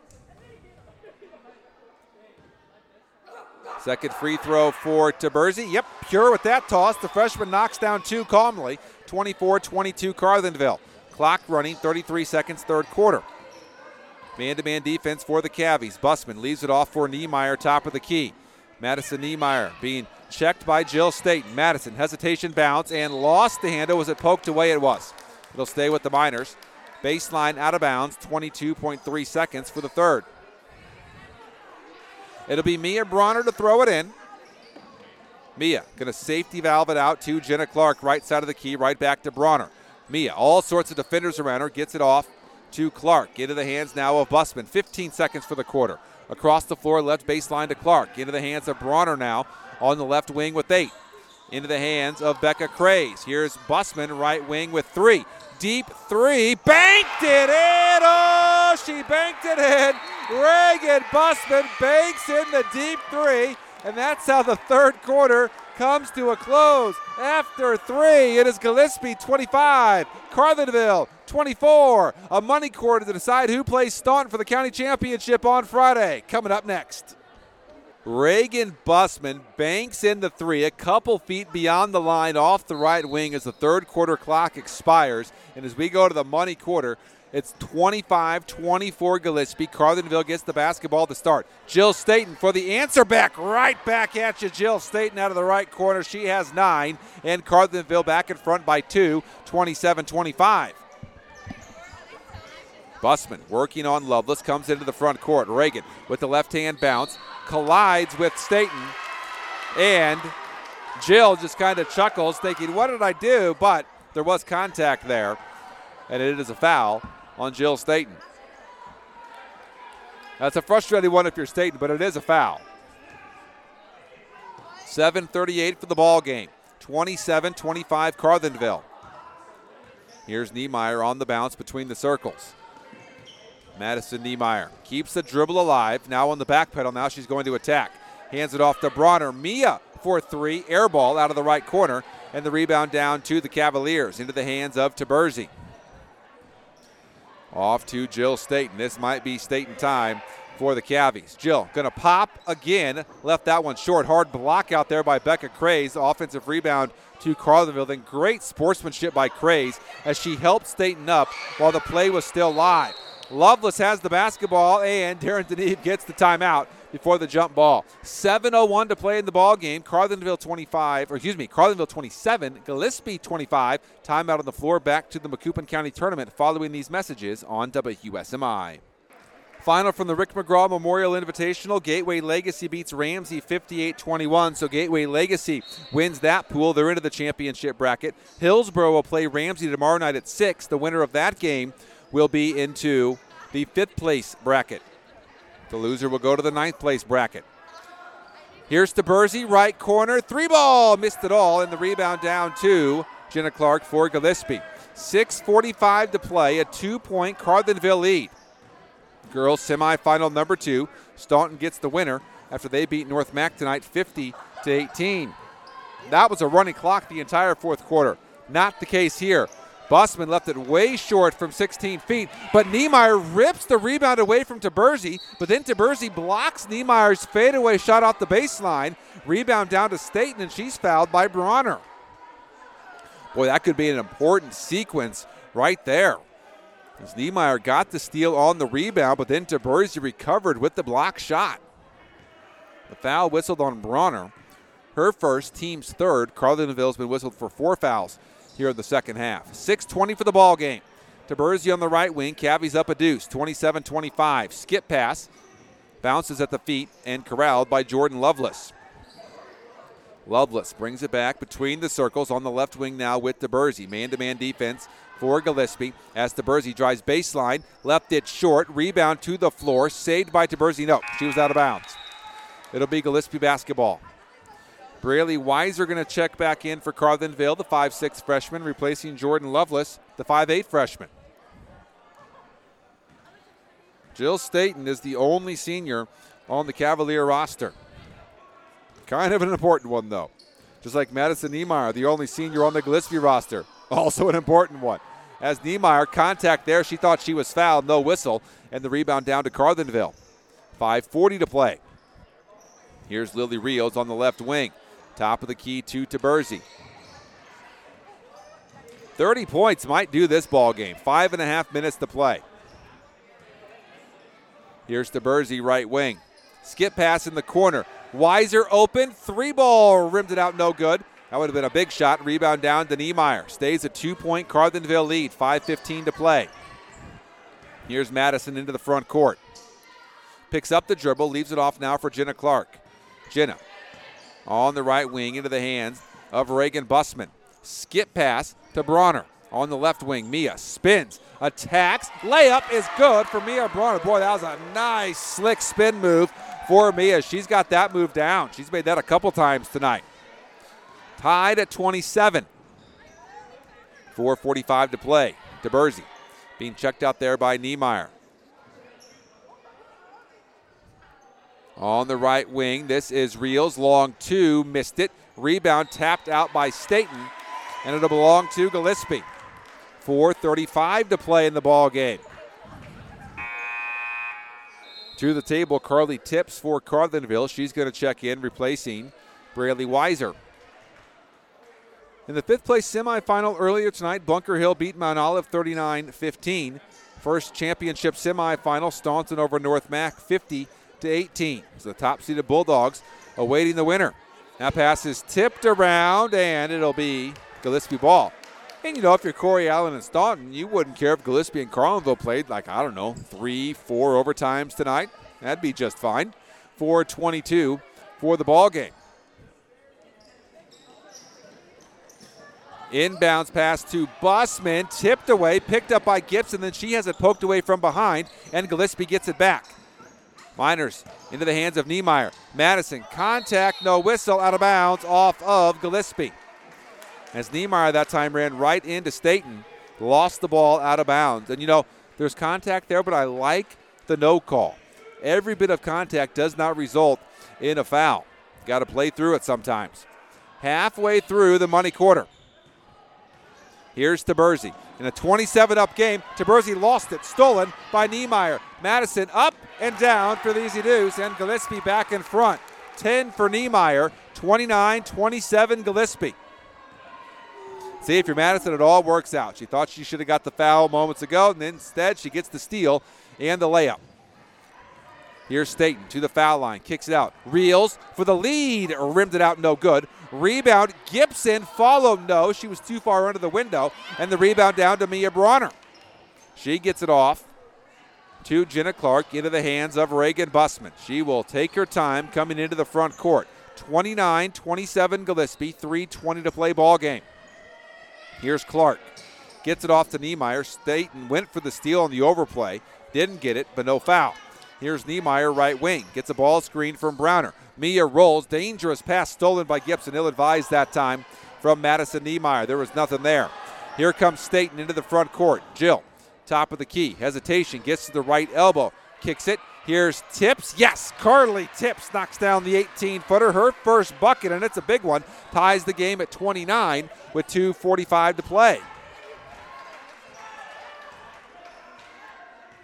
Speaker 2: Second free throw for Taberzi. Yep, pure with that toss. The freshman knocks down two calmly. twenty-four twenty-two Carlinville. Clock running, thirty-three seconds, third quarter. Man-to-man defense for the Cavies. Busman leaves it off for Niemeyer, top of the key. Madison Niemeyer being checked by Jill Staten. Madison, hesitation bounce, and lost the handle. Was it poked away? It was. It'll stay with the Miners. Baseline out of bounds, twenty-two point three seconds for the third. It'll be Mia Bronner to throw it in. Mia going to safety valve it out to Jenna Clark, right side of the key, right back to Bronner. Mia, all sorts of defenders around her, gets it off to Clark. Into the hands now of Busman. fifteen seconds for the quarter. Across the floor, left baseline to Clark. Into the hands of Bronner now on the left wing with eight. Into the hands of Becca Craze. Here's Busman, right wing with three. Deep three, banked it in! Oh, she banked it in! Reagan Busman banks in the deep three, and that's how the third quarter comes to a close. After three, it is Gillespie twenty-five, Carlinville twenty-four. A money quarter to decide who plays Staunton for the county championship on Friday. Coming up next. Reagan Busman banks in the three, a couple feet beyond the line off the right wing as the third quarter clock expires. And as we go to the money quarter, it's twenty-five twenty-four Gillespie. Carlinville gets the basketball to start. Jill Staten for the answer back. Right back at you, Jill Staten out of the right corner. She has nine. And Carlinville back in front by two, twenty-seven twenty-five. Busman working on Lovelace, comes into the front court. Reagan with the left-hand bounce, collides with Staten, and Jill just kind of chuckles, thinking, what did I do? But there was contact there, and it is a foul on Jill Staten. That's a frustrating one if you're Staten, but it is a foul. seven thirty-eight for the ball game. twenty-seven twenty-five Carlinville. Here's Niemeyer on the bounce between the circles. Madison Niemeyer keeps the dribble alive. Now on the back pedal. Now she's going to attack. Hands it off to Bronner. Mia for three. Air ball out of the right corner. And the rebound down to the Cavaliers. Into the hands of Taberzi. Off to Jill Staten. This might be Staten time for the Cavies. Jill going to pop again. Left that one short. Hard block out there by Becca Craze. Offensive rebound to Carlinville. Then great sportsmanship by Craze as she helped Staten up while the play was still live. Lovelace has the basketball, and Darren Deneve gets the timeout before the jump ball. seven oh one to play in the ball game. Carlinville twenty-five, or excuse me, Carlinville twenty-seven, Gillespie twenty-five. Timeout on the floor. Back to the Macoupin County Tournament following these messages on W S M I. Final from the Rick McGraw Memorial Invitational. Gateway Legacy beats Ramsey fifty-eight twenty-one. So Gateway Legacy wins that pool. They're into the championship bracket. Hillsboro will play Ramsey tomorrow night at six. The winner of that game will be into the fifth place bracket. The loser will go to the ninth place bracket. Here's Taberzi, right corner, three ball, missed it all, and the rebound down to Jenna Clark for Gillespie. six forty-five to play, a two-point Carlinville lead. Girls semifinal number two. Staunton gets the winner after they beat North Mac tonight fifty to eighteen. That was a running clock the entire fourth quarter. Not the case here. Busman left it way short from sixteen feet, but Niemeyer rips the rebound away from Taberzi, but then Taberzi blocks Niemeyer's fadeaway shot off the baseline. Rebound down to Staten, and she's fouled by Bronner. Boy, that could be an important sequence right there. As Niemeyer got the steal on the rebound, but then Taberzi recovered with the block shot. The foul whistled on Bronner. Her first, team's third. Carlinville's been whistled for four fouls here in the second half. six twenty for the ball game. Taberzi on the right wing. Cavies up a deuce, twenty-seven twenty-five. Skip pass. Bounces at the feet and corralled by Jordan Lovelace. Lovelace brings it back between the circles on the left wing now with Taberzi. Man-to-man defense for Gillespie as Taberzi drives baseline. Left it short. Rebound to the floor. Saved by Taberzi. No, she was out of bounds. It'll be Gillespie basketball. Braley Weiser going to check back in for Carlinville, the five six freshman, replacing Jordan Lovelace, the five eight freshman. Jill Staten is the only senior on the Cavalier roster. Kind of an important one, though. Just like Madison Niemeyer, the only senior on the Gillespie roster. Also an important one. As Niemeyer, contact there, she thought she was fouled, no whistle, and the rebound down to Carlinville. five forty to play. Here's Lily Rios on the left wing. Top of the key to Taberzi. thirty points might do this ball game. Five and a half minutes to play. Here's Taberzi, right wing. Skip pass in the corner. Weiser open. Three ball. Rimmed it out, no good. That would have been a big shot. Rebound down to Niemeyer. Stays a two-point Carlinville lead. five fifteen to play. Here's Madison into the front court. Picks up the dribble. Leaves it off now for Jenna Clark. Jenna on the right wing into the hands of Reagan Busman. Skip pass to Bronner on the left wing. Mia spins, attacks. Layup is good for Mia Bronner. Boy, that was a nice slick spin move for Mia. She's got that move down. She's made that a couple times tonight. Tied at twenty-seven. four forty-five to play. Taberzi being checked out there by Niemeyer. On the right wing, this is Rios. Long two, missed it. Rebound tapped out by Staten, and it'll belong to Gillespie. four thirty-five to play in the ball game. To the table, Carly Tips for Carlinville. She's going to check in, replacing Braley Weiser. In the fifth place semifinal earlier tonight, Bunker Hill beat Mount Olive thirty-nine fifteen. First championship semifinal, Staunton over North Mac fifty to eighteen. So the top-seeded Bulldogs awaiting the winner. That pass is tipped around, and it'll be Gillespie ball. And, you know, if you're Corey Allen and Staunton, you wouldn't care if Gillespie and Carlinville played, like, I don't know, three, four overtimes tonight. That'd be just fine. four twenty-two for the ball game. Inbounds pass to Busman, tipped away, picked up by Gibson, then she has it poked away from behind, and Gillespie gets it back. Miners into the hands of Niemeyer. Madison, contact, no whistle, out of bounds, off of Gillespie. As Niemeyer that time ran right into Staten, lost the ball out of bounds. And, you know, there's contact there, but I like the no call. Every bit of contact does not result in a foul. Got to play through it sometimes. Halfway through the money quarter. Here's Taberzi. In a twenty-seven up game, Taberzi lost it, stolen by Niemeyer. Madison up and down for the easy deuce, and Gillespie back in front. ten for Niemeyer, twenty-nine twenty-seven Gillespie. See if you're Madison, it all works out. She thought she should have got the foul moments ago, and instead she gets the steal and the layup. Here's Staten to the foul line, kicks it out. Reels for the lead, rimmed it out, no good. Rebound, Gibson followed, no. She was too far under the window, and the rebound down to Mia Bronner. She gets it off to Jenna Clark into the hands of Reagan Busman. She will take her time coming into the front court. twenty-nine twenty-seven Gillespie, three twenty to play ball game. Here's Clark. Gets it off to Niemeyer. Staten went for the steal on the overplay. Didn't get it, but no foul. Here's Niemeyer, right wing. Gets a ball screen from Browner. Mia rolls. Dangerous pass stolen by Gibson. Ill-advised that time from Madison Niemeyer. There was nothing there. Here comes Staten into the front court. Jill, top of the key. Hesitation. Gets to the right elbow. Kicks it. Here's Tips. Yes, Carly Tips knocks down the eighteen-footer. Her first bucket, and it's a big one. Ties the game at twenty-nine with two forty-five to play.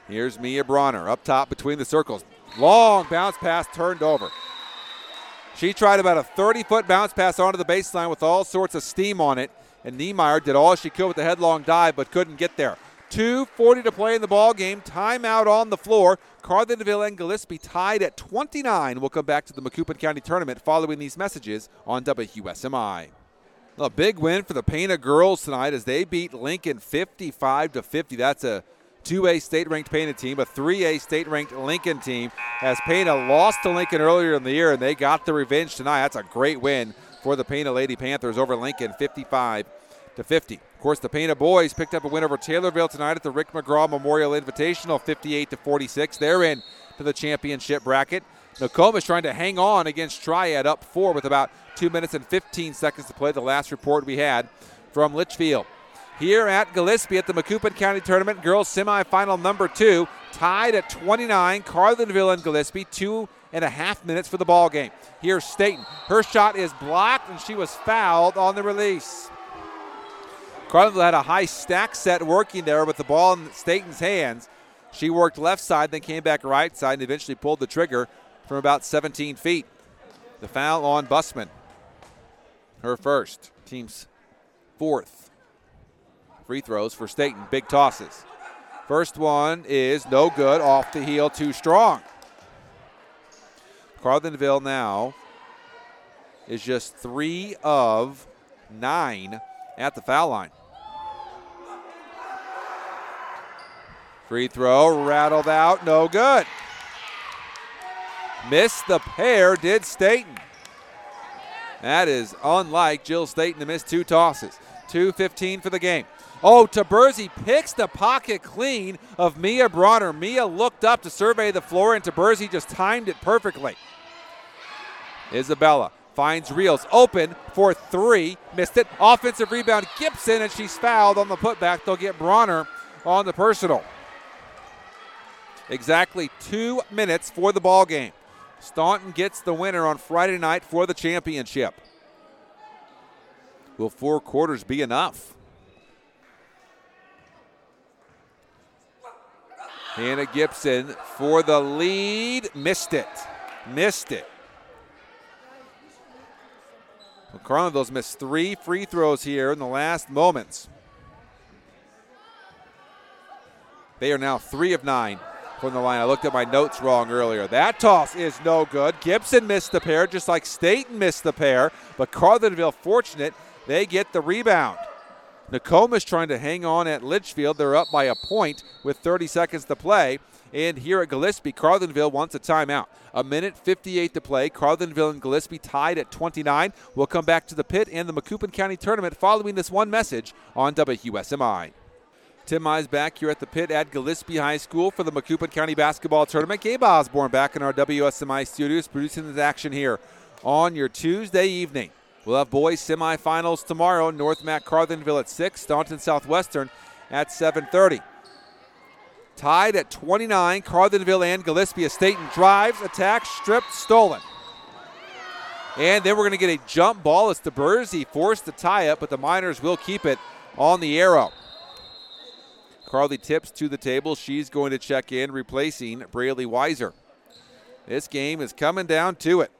Speaker 2: Here's Mia Bronner up top between the circles. Long bounce pass turned over. She tried about a thirty-foot bounce pass onto the baseline with all sorts of steam on it, and Niemeyer did all she could with the headlong dive but couldn't get there. two forty to play in the ball game. Timeout on the floor. Carlinville and Gillespie tied at twenty-nine. We'll come back to the Macoupin County Tournament following these messages on W S M I. A big win for the Pana girls tonight as they beat Lincoln fifty-five to fifty. That's a two A state-ranked Pana team, a three A state-ranked Lincoln team, as Pana lost to Lincoln earlier in the year, and they got the revenge tonight. That's a great win for the Pana Lady Panthers over Lincoln, fifty-five to fifty. Of course, the Pana boys picked up a win over Taylorville tonight at the Rick McGraw Memorial Invitational, fifty-eight to forty-six. They're in to the championship bracket. Nokomis trying to hang on against Triad, up four with about two minutes and fifteen seconds to play, the last report we had from Litchfield. Here at Gillespie at the Macoupin County Tournament, girls semifinal number two, tied at twenty-nine. Carlinville and Gillespie, two and a half minutes for the ball game. Here's Staten. Her shot is blocked, and she was fouled on the release. Carlinville had a high stack set working there with the ball in Staten's hands. She worked left side, then came back right side, and eventually pulled the trigger from about seventeen feet. The foul on Busman. Her first, team's fourth. Free throws for Staten, big tosses. First one is no good, off the heel, too strong. Carlinville now is just three of nine at the foul line. Free throw rattled out, no good. Missed the pair, did Staten. That is unlike Jill Staten to miss two tosses. two fifteen for the game. Oh, Taberzi picks the pocket clean of Mia Bronner. Mia looked up to survey the floor, and Taberzi just timed it perfectly. Isabella finds Reels open for three. Missed it. Offensive rebound, Gibson, and she's fouled on the putback. They'll get Bronner on the personal. Exactly two minutes for the ball game. Staunton gets the winner on Friday night for the championship. Will four quarters be enough? Hannah Gibson for the lead. Missed it. Missed it. Well, Carlinville's missed three free throws here in the last moments. They are now three of nine from the line. I looked at my notes wrong earlier. That toss is no good. Gibson missed the pair just like Staten missed the pair, but Carlinville fortunate. They get the rebound. Nokomis trying to hang on at Litchfield. They're up by a point with thirty seconds to play. And here at Gillespie, Carlinville wants a timeout. A minute fifty-eight to play. Carlinville and Gillespie tied at twenty-nine. We'll come back to the pit and the Macoupin County Tournament following this one message on W S M I. Tim Mize back here at the pit at Gillespie High School for the Macoupin County Basketball Tournament. Gabe Osborne back in our W S M I studios producing this action here on your Tuesday evening. We'll have boys semifinals tomorrow. North Mac Carlinville at six. Staunton Southwestern at seven thirty. Tied at twenty-nine. Carlinville and Gillespie. Staten drives, attacks, stripped, stolen. And then we're going to get a jump ball as Taberzi forced the tie-up, but the Miners will keep it on the arrow. Carly tips to the table. She's going to check in, replacing Braylee Weiser. This game is coming down to it.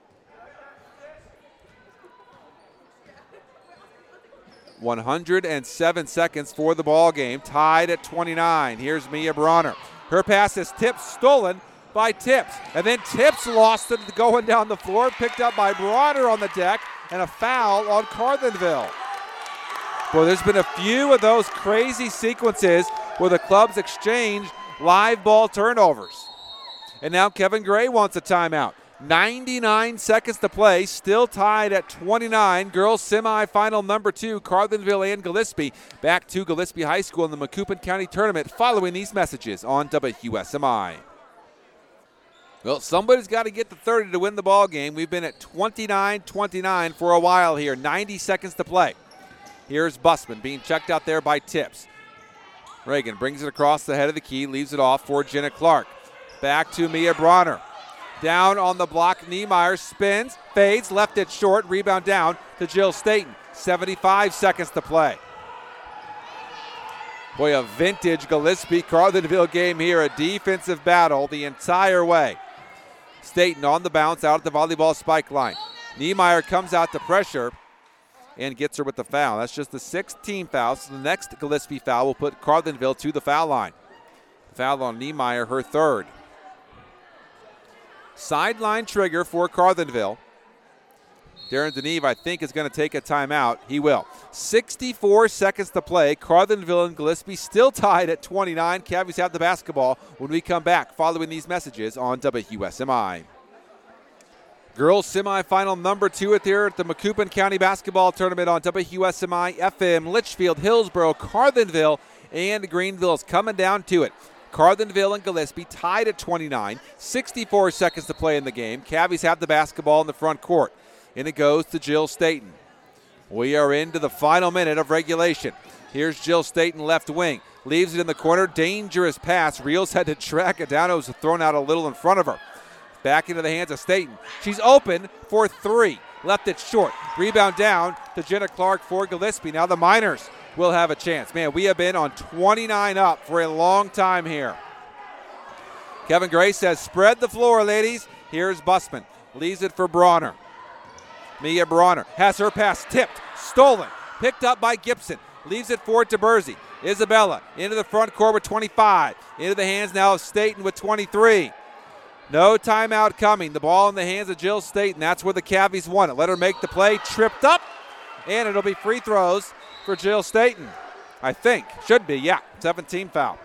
Speaker 2: one hundred seven seconds for the ball game, tied at twenty-nine. Here's Mia Bronner. Her pass is tipped, stolen by Tips. And then Tips lost it going down the floor, picked up by Bronner on the deck, and a foul on Carlinville. Boy, there's been a few of those crazy sequences where the clubs exchange live ball turnovers. And now Kevin Gray wants a timeout. ninety-nine seconds to play, still tied at twenty-nine. Girls semifinal number two, Carlinville and Gillespie. Back to Gillespie High School in the Macoupin County Tournament following these messages on W S M I. Well, somebody's got to get the thirty to win the ball game. We've been at twenty-nine twenty-nine for a while here. ninety seconds to play. Here's Busman being checked out there by Tips. Reagan brings it across the head of the key, leaves it off for Jenna Clark. Back to Mia Bronner. Down on the block, Niemeyer spins, fades, left it short, rebound down to Jill Staten. seventy-five seconds to play. Boy, a vintage Gillespie-Carlinville game here, a defensive battle the entire way. Staten on the bounce out at the volleyball spike line. Niemeyer comes out to pressure and gets her with the foul. That's just the sixth team foul, so the next Gillespie foul will put Carlinville to the foul line. Foul on Niemeyer, her third. Sideline trigger for Carlinville. Darren Deneve, I think, is going to take a timeout. He will. sixty-four seconds to play. Carlinville and Gillespie still tied at twenty-nine. Cavies have the basketball when we come back following these messages on W S M I. Girls semifinal number two at here at the Macoupin County Basketball Tournament on W S M I F M. Litchfield, Hillsboro, Carlinville, and Greenville is coming down to it. Carlinville and Gillespie tied at twenty-nine. sixty-four seconds to play in the game. Cavies have the basketball in the front court. And it goes to Jill Staten. We are into the final minute of regulation. Here's Jill Staten, left wing. Leaves it in the corner. Dangerous pass. Reels had to track it down. It was thrown out a little in front of her. Back into the hands of Staten. She's open for three. Left it short. Rebound down to Jenna Clark for Gillespie. Now the Miners will have a chance. Man, we have been on twenty-nine up for a long time here. Kevin Gray says, spread the floor, ladies. Here's Busman. Leaves it for Bronner. Mia Bronner has her pass tipped, stolen, picked up by Gibson. Leaves it forward to Bursey. Isabella into the front court with twenty-five. Into the hands now of Staten with twenty-three. No timeout coming. The ball in the hands of Jill Staten. That's where the Cavies won it. Let her make the play. Tripped up. And it'll be free throws for Jill Staten. I think. Should be, yeah. seventeen foul.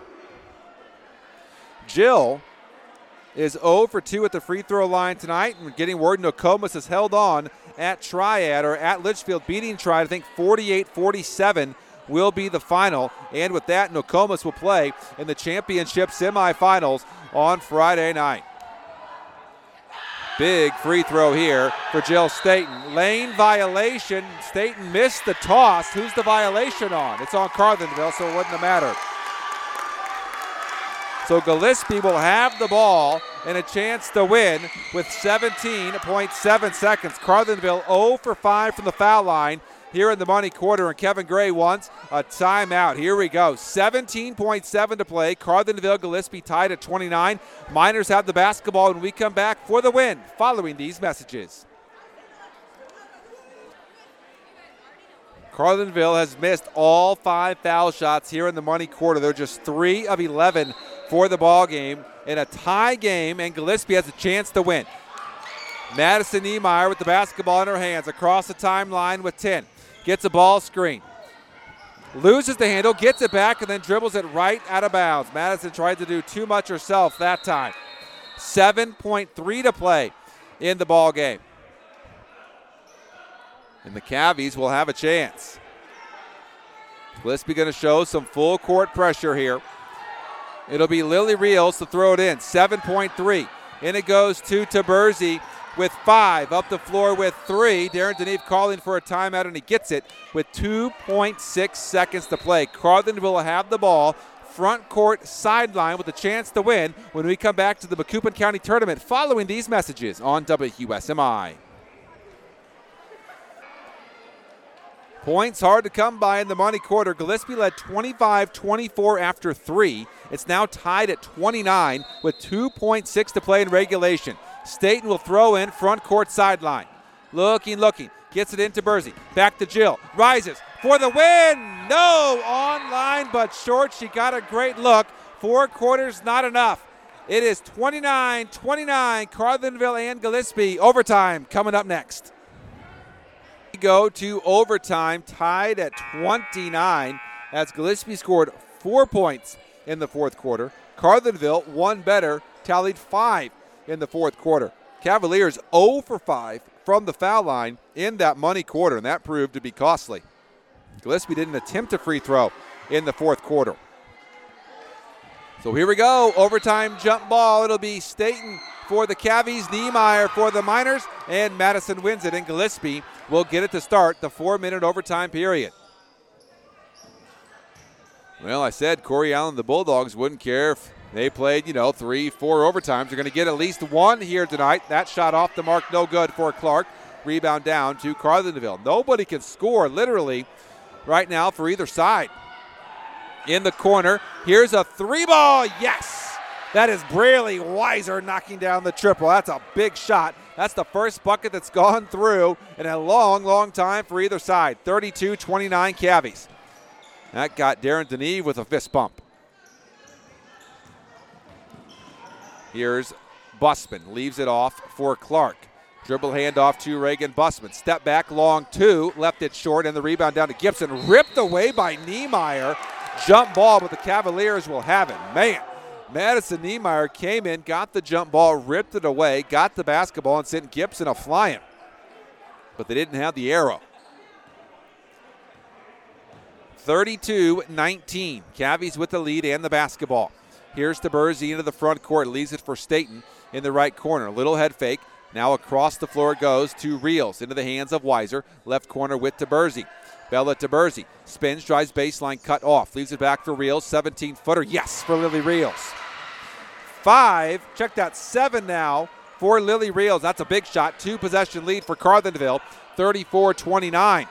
Speaker 2: Jill is zero for two at the free throw line tonight. And we're getting word Nokomis has held on at Triad, or at Litchfield, beating Triad. I think forty-eight forty-seven will be the final. And with that, Nokomis will play in the championship semifinals on Friday night. Big free throw here for Jill Staten. Lane violation. Staten missed the toss. Who's the violation on? It's on Carlinville, so it wouldn't have mattered. So Gillespie will have the ball and a chance to win with seventeen point seven seconds. Carlinville zero for five from the foul line here in the money quarter, and Kevin Gray wants a timeout. Here we go. seventeen point seven to play. Carlinville, Gillespie tied at twenty-nine. Miners have the basketball when we come back for the win following these messages. Carlinville has missed all five foul shots here in the money quarter. They're just three of eleven for the ball game in a tie game, and Gillespie has a chance to win. Madison Niemeyer with the basketball in her hands across the timeline with ten. Gets a ball screen. Loses the handle, gets it back, and then dribbles it right out of bounds. Madison tried to do too much herself that time. seven point three to play in the ball game. And the Cavies will have a chance. Gillespie going to show some full court pressure here. It'll be Lily Reels to throw it in. seven point three. In it goes to Taberzi with five. Up the floor with three. Darren Deneve calling for a timeout, and he gets it with two point six seconds to play. Carlinville will have the ball. Front court sideline with a chance to win when we come back to the Macoupin County Tournament following these messages on W S M I. Points hard to come by in the money quarter. Gillespie led twenty-five twenty-four after three. It's now tied at twenty-nine with two point six to play in regulation. Staten will throw in front court sideline. Looking, looking. Gets it into Bursey. Back to Jill. Rises for the win. No, on line but short. She got a great look. Four quarters, not enough. It is twenty-nine twenty-nine. Carlinville and Gillespie. Overtime coming up next. We go to overtime, tied at twenty-nine, as Gillespie scored four points in the fourth quarter. Carlinville, one better, tallied five in the fourth quarter. Cavaliers zero for five from the foul line in that money quarter, and that proved to be costly. Gillespie didn't attempt a free throw in the fourth quarter. So here we go, overtime jump ball. It'll be Staten for the Cavies, Niemeyer for the Miners, and Madison wins it, and Gillespie will get it to start the four-minute overtime period. Well, I said Corey Allen, the Bulldogs, wouldn't care if they played, you know, three, four overtimes. They're going to get at least one here tonight. That shot off the mark, no good for Clark. Rebound down to Carlinville. Nobody can score, literally, right now for either side. in the corner. Here's a three ball. Yes! That is Braley Weiser knocking down the triple. That's a big shot. That's the first bucket that's gone through in a long, long time for either side. thirty-two twenty-nine Cavies. That got Darren Deneve with a fist bump. Here's Busman. Leaves it off for Clark. Dribble handoff to Reagan Busman. Step back, long two. Left it short, and the rebound down to Gibson. Ripped away by Niemeyer. Jump ball, but the Cavaliers will have it. Man, Madison Niemeyer came in, got the jump ball, ripped it away, got the basketball, and sent Gibson a flying. But they didn't have the arrow. thirty-two nineteen. Cavies with the lead and the basketball. Here's Taberzi into the front court. Leaves it for Staten in the right corner. Little head fake. Now across the floor it goes to Reels. Into the hands of Weiser. Left corner with Taberzi. Bella Taberzi. Spins, drives baseline, cut off. Leaves it back for Reels. seventeen-footer. Yes, for Lily Reels. Five. Check that. Seven now for Lily Reels. That's a big shot. Two possession lead for Carlinville. thirty-four twenty-nine.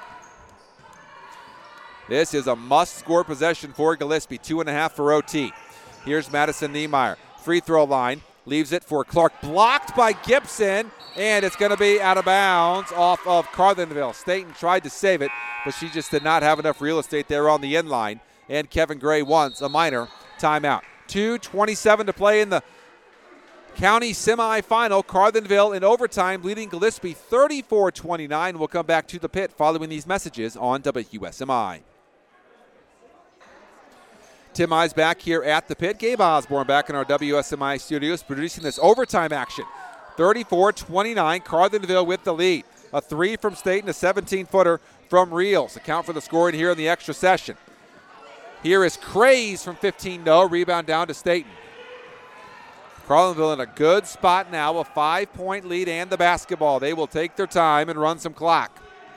Speaker 2: This is a must-score possession for Gillespie. Two and a half for O T. Here's Madison Niemeyer. Free throw line. Leaves it for Clark. Blocked by Gibson. And it's going to be out of bounds off of Carlinville. Staten tried to save it, but she just did not have enough real estate there on the end line. And Kevin Gray wants a minor timeout. two twenty-seven to play in the county semifinal. Carlinville in overtime leading Gillespie thirty-four twenty-nine. We'll come back to the pit following these messages on W S M I. Tim Eyes back here at the pit. Gabe Osborne back in our W S M I studios producing this overtime action. thirty-four twenty-nine, Carlinville with the lead. A three from Staten, a seventeen-footer from Reels. Account for the scoring here in the extra session. Here is Craze from fifteen, no. Rebound down to Staten. Carlinville in a good spot now, a five-point lead and the basketball. They will take their time and run some clock.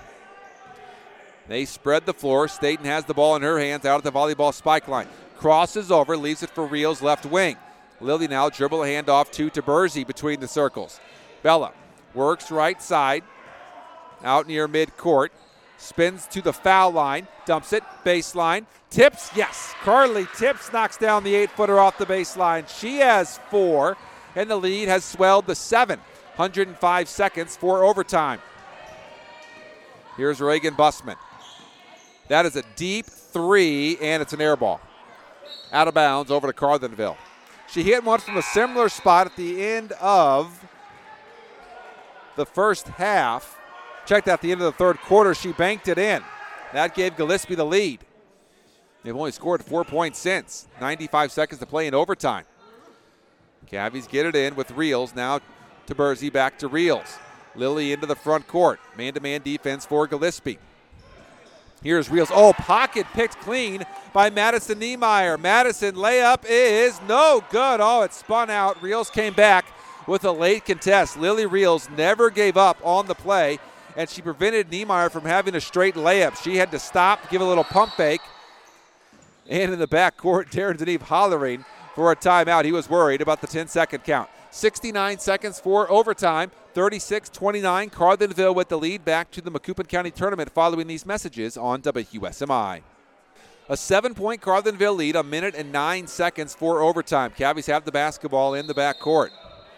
Speaker 2: They spread the floor. Staten has the ball in her hands out at the volleyball spike line. Crosses over, leaves it for Reels left wing. Lily now dribble a handoff to Taberzi between the circles. Bella works right side, out near midcourt. Spins to the foul line, dumps it, baseline, tips, yes. Carly tips, knocks down the eight-footer off the baseline. She has four, and the lead has swelled to seven. one hundred five seconds for overtime. Here's Reagan Busman. That is a deep three, and it's an air ball. Out of bounds over to Carlinville. She hit one from a similar spot at the end of the first half. Checked out the end of the third quarter. She banked it in. That gave Gillespie the lead. They've only scored four points since. ninety-five seconds to play in overtime. Cavies get it in with Reels. Now Taberzi back to Reels. Lily into the front court. Man-to-man defense for Gillespie. Here's Reels. Oh, pocket picked clean by Madison Niemeyer. Madison layup is no good. Oh, it spun out. Reels came back with a late contest. Lily Reels never gave up on the play, and she prevented Niemeyer from having a straight layup. She had to stop, give a little pump fake. And in the backcourt, Darren Deneve hollering for a timeout. He was worried about the ten-second count. sixty-nine seconds for overtime. thirty-six twenty-nine, Carlinville with the lead back to the Macoupin County Tournament following these messages on W S M I. A seven-point Carlinville lead, a minute and nine seconds for overtime. Cavies have the basketball in the backcourt.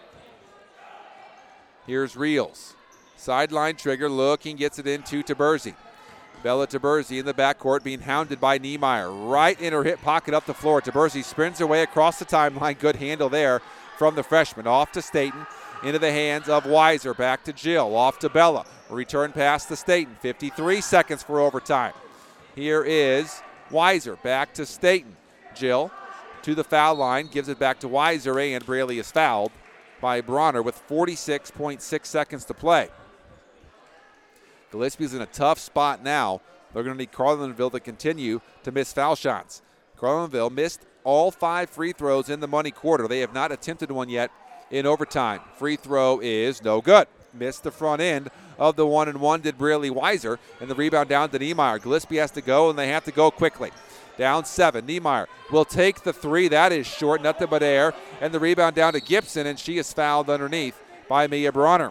Speaker 2: Here's Reels. Sideline trigger, looking, gets it into Taberzi. Bella Taberzi in the backcourt being hounded by Niemeyer. Right in her hip pocket up the floor. Taberzi sprints her way across the timeline. Good handle there from the freshman. Off to Staten. Into the hands of Weiser. Back to Jill. Off to Bella. Return pass to Staten. fifty-three seconds for overtime. Here is Weiser. Back to Staten. Jill to the foul line. Gives it back to Weiser, and Braley is fouled by Bronner with forty-six point six seconds to play. Gillespie's in a tough spot now. They're going to need Carlinville to continue to miss foul shots. Carlinville missed all five free throws in the money quarter. They have not attempted one yet in overtime. Free throw is no good. Missed the front end of the one and one did Braley Weiser, and the rebound down to Niemeyer. Gillespie has to go, and they have to go quickly. Down seven. Niemeyer will take the three. That is short, nothing but air. And the rebound down to Gibson, and she is fouled underneath by Mia Bronner.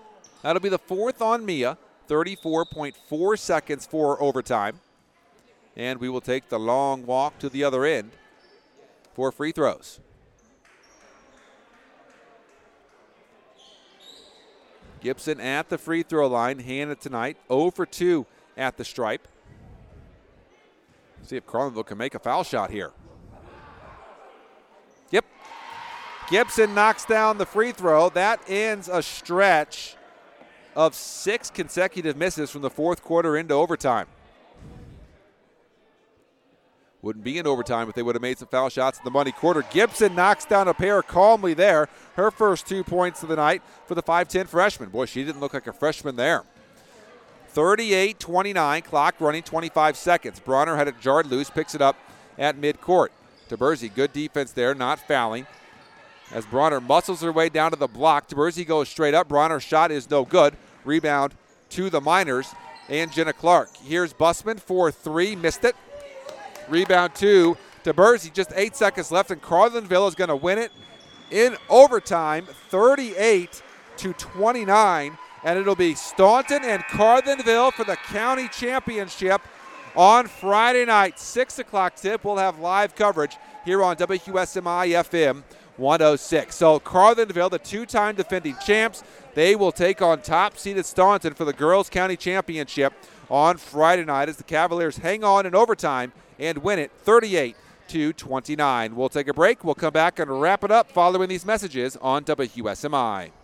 Speaker 2: That'll be the fourth on Mia. thirty-four point four seconds for overtime. And we will take the long walk to the other end for free throws. Gibson at the free throw line. Hannah tonight zero for two at the stripe. See if Carlinville can make a foul shot here. Yep. Gibson knocks down the free throw. That ends a stretch of six consecutive misses from the fourth quarter into overtime. Wouldn't be in overtime if they would have made some foul shots in the money quarter. Gibson knocks down a pair calmly there. Her first two points of the night for the five ten freshman. Boy, she didn't look like a freshman there. thirty-eight twenty-nine, clock running, twenty-five seconds. Bronner had it jarred loose, picks it up at midcourt. Taberzi, good defense there, not fouling. As Bronner muscles her way down to the block, Taberzi goes straight up. Bronner's shot is no good. Rebound to the Miners and Jenna Clark. Here's Bussman for three, missed it. Rebound to Taberzi, just eight seconds left, and Carlinville is going to win it in overtime, thirty-eight to twenty-nine. And it'll be Staunton and Carlinville for the county championship on Friday night. six o'clock tip. We'll have live coverage here on W S M I F M one oh six. So Carlinville, the two-time defending champs, they will take on top-seeded Staunton for the girls' county championship on Friday night as the Cavaliers hang on in overtime and win it thirty-eight to twenty-nine. We'll take a break. We'll come back and wrap it up following these messages on W S M I.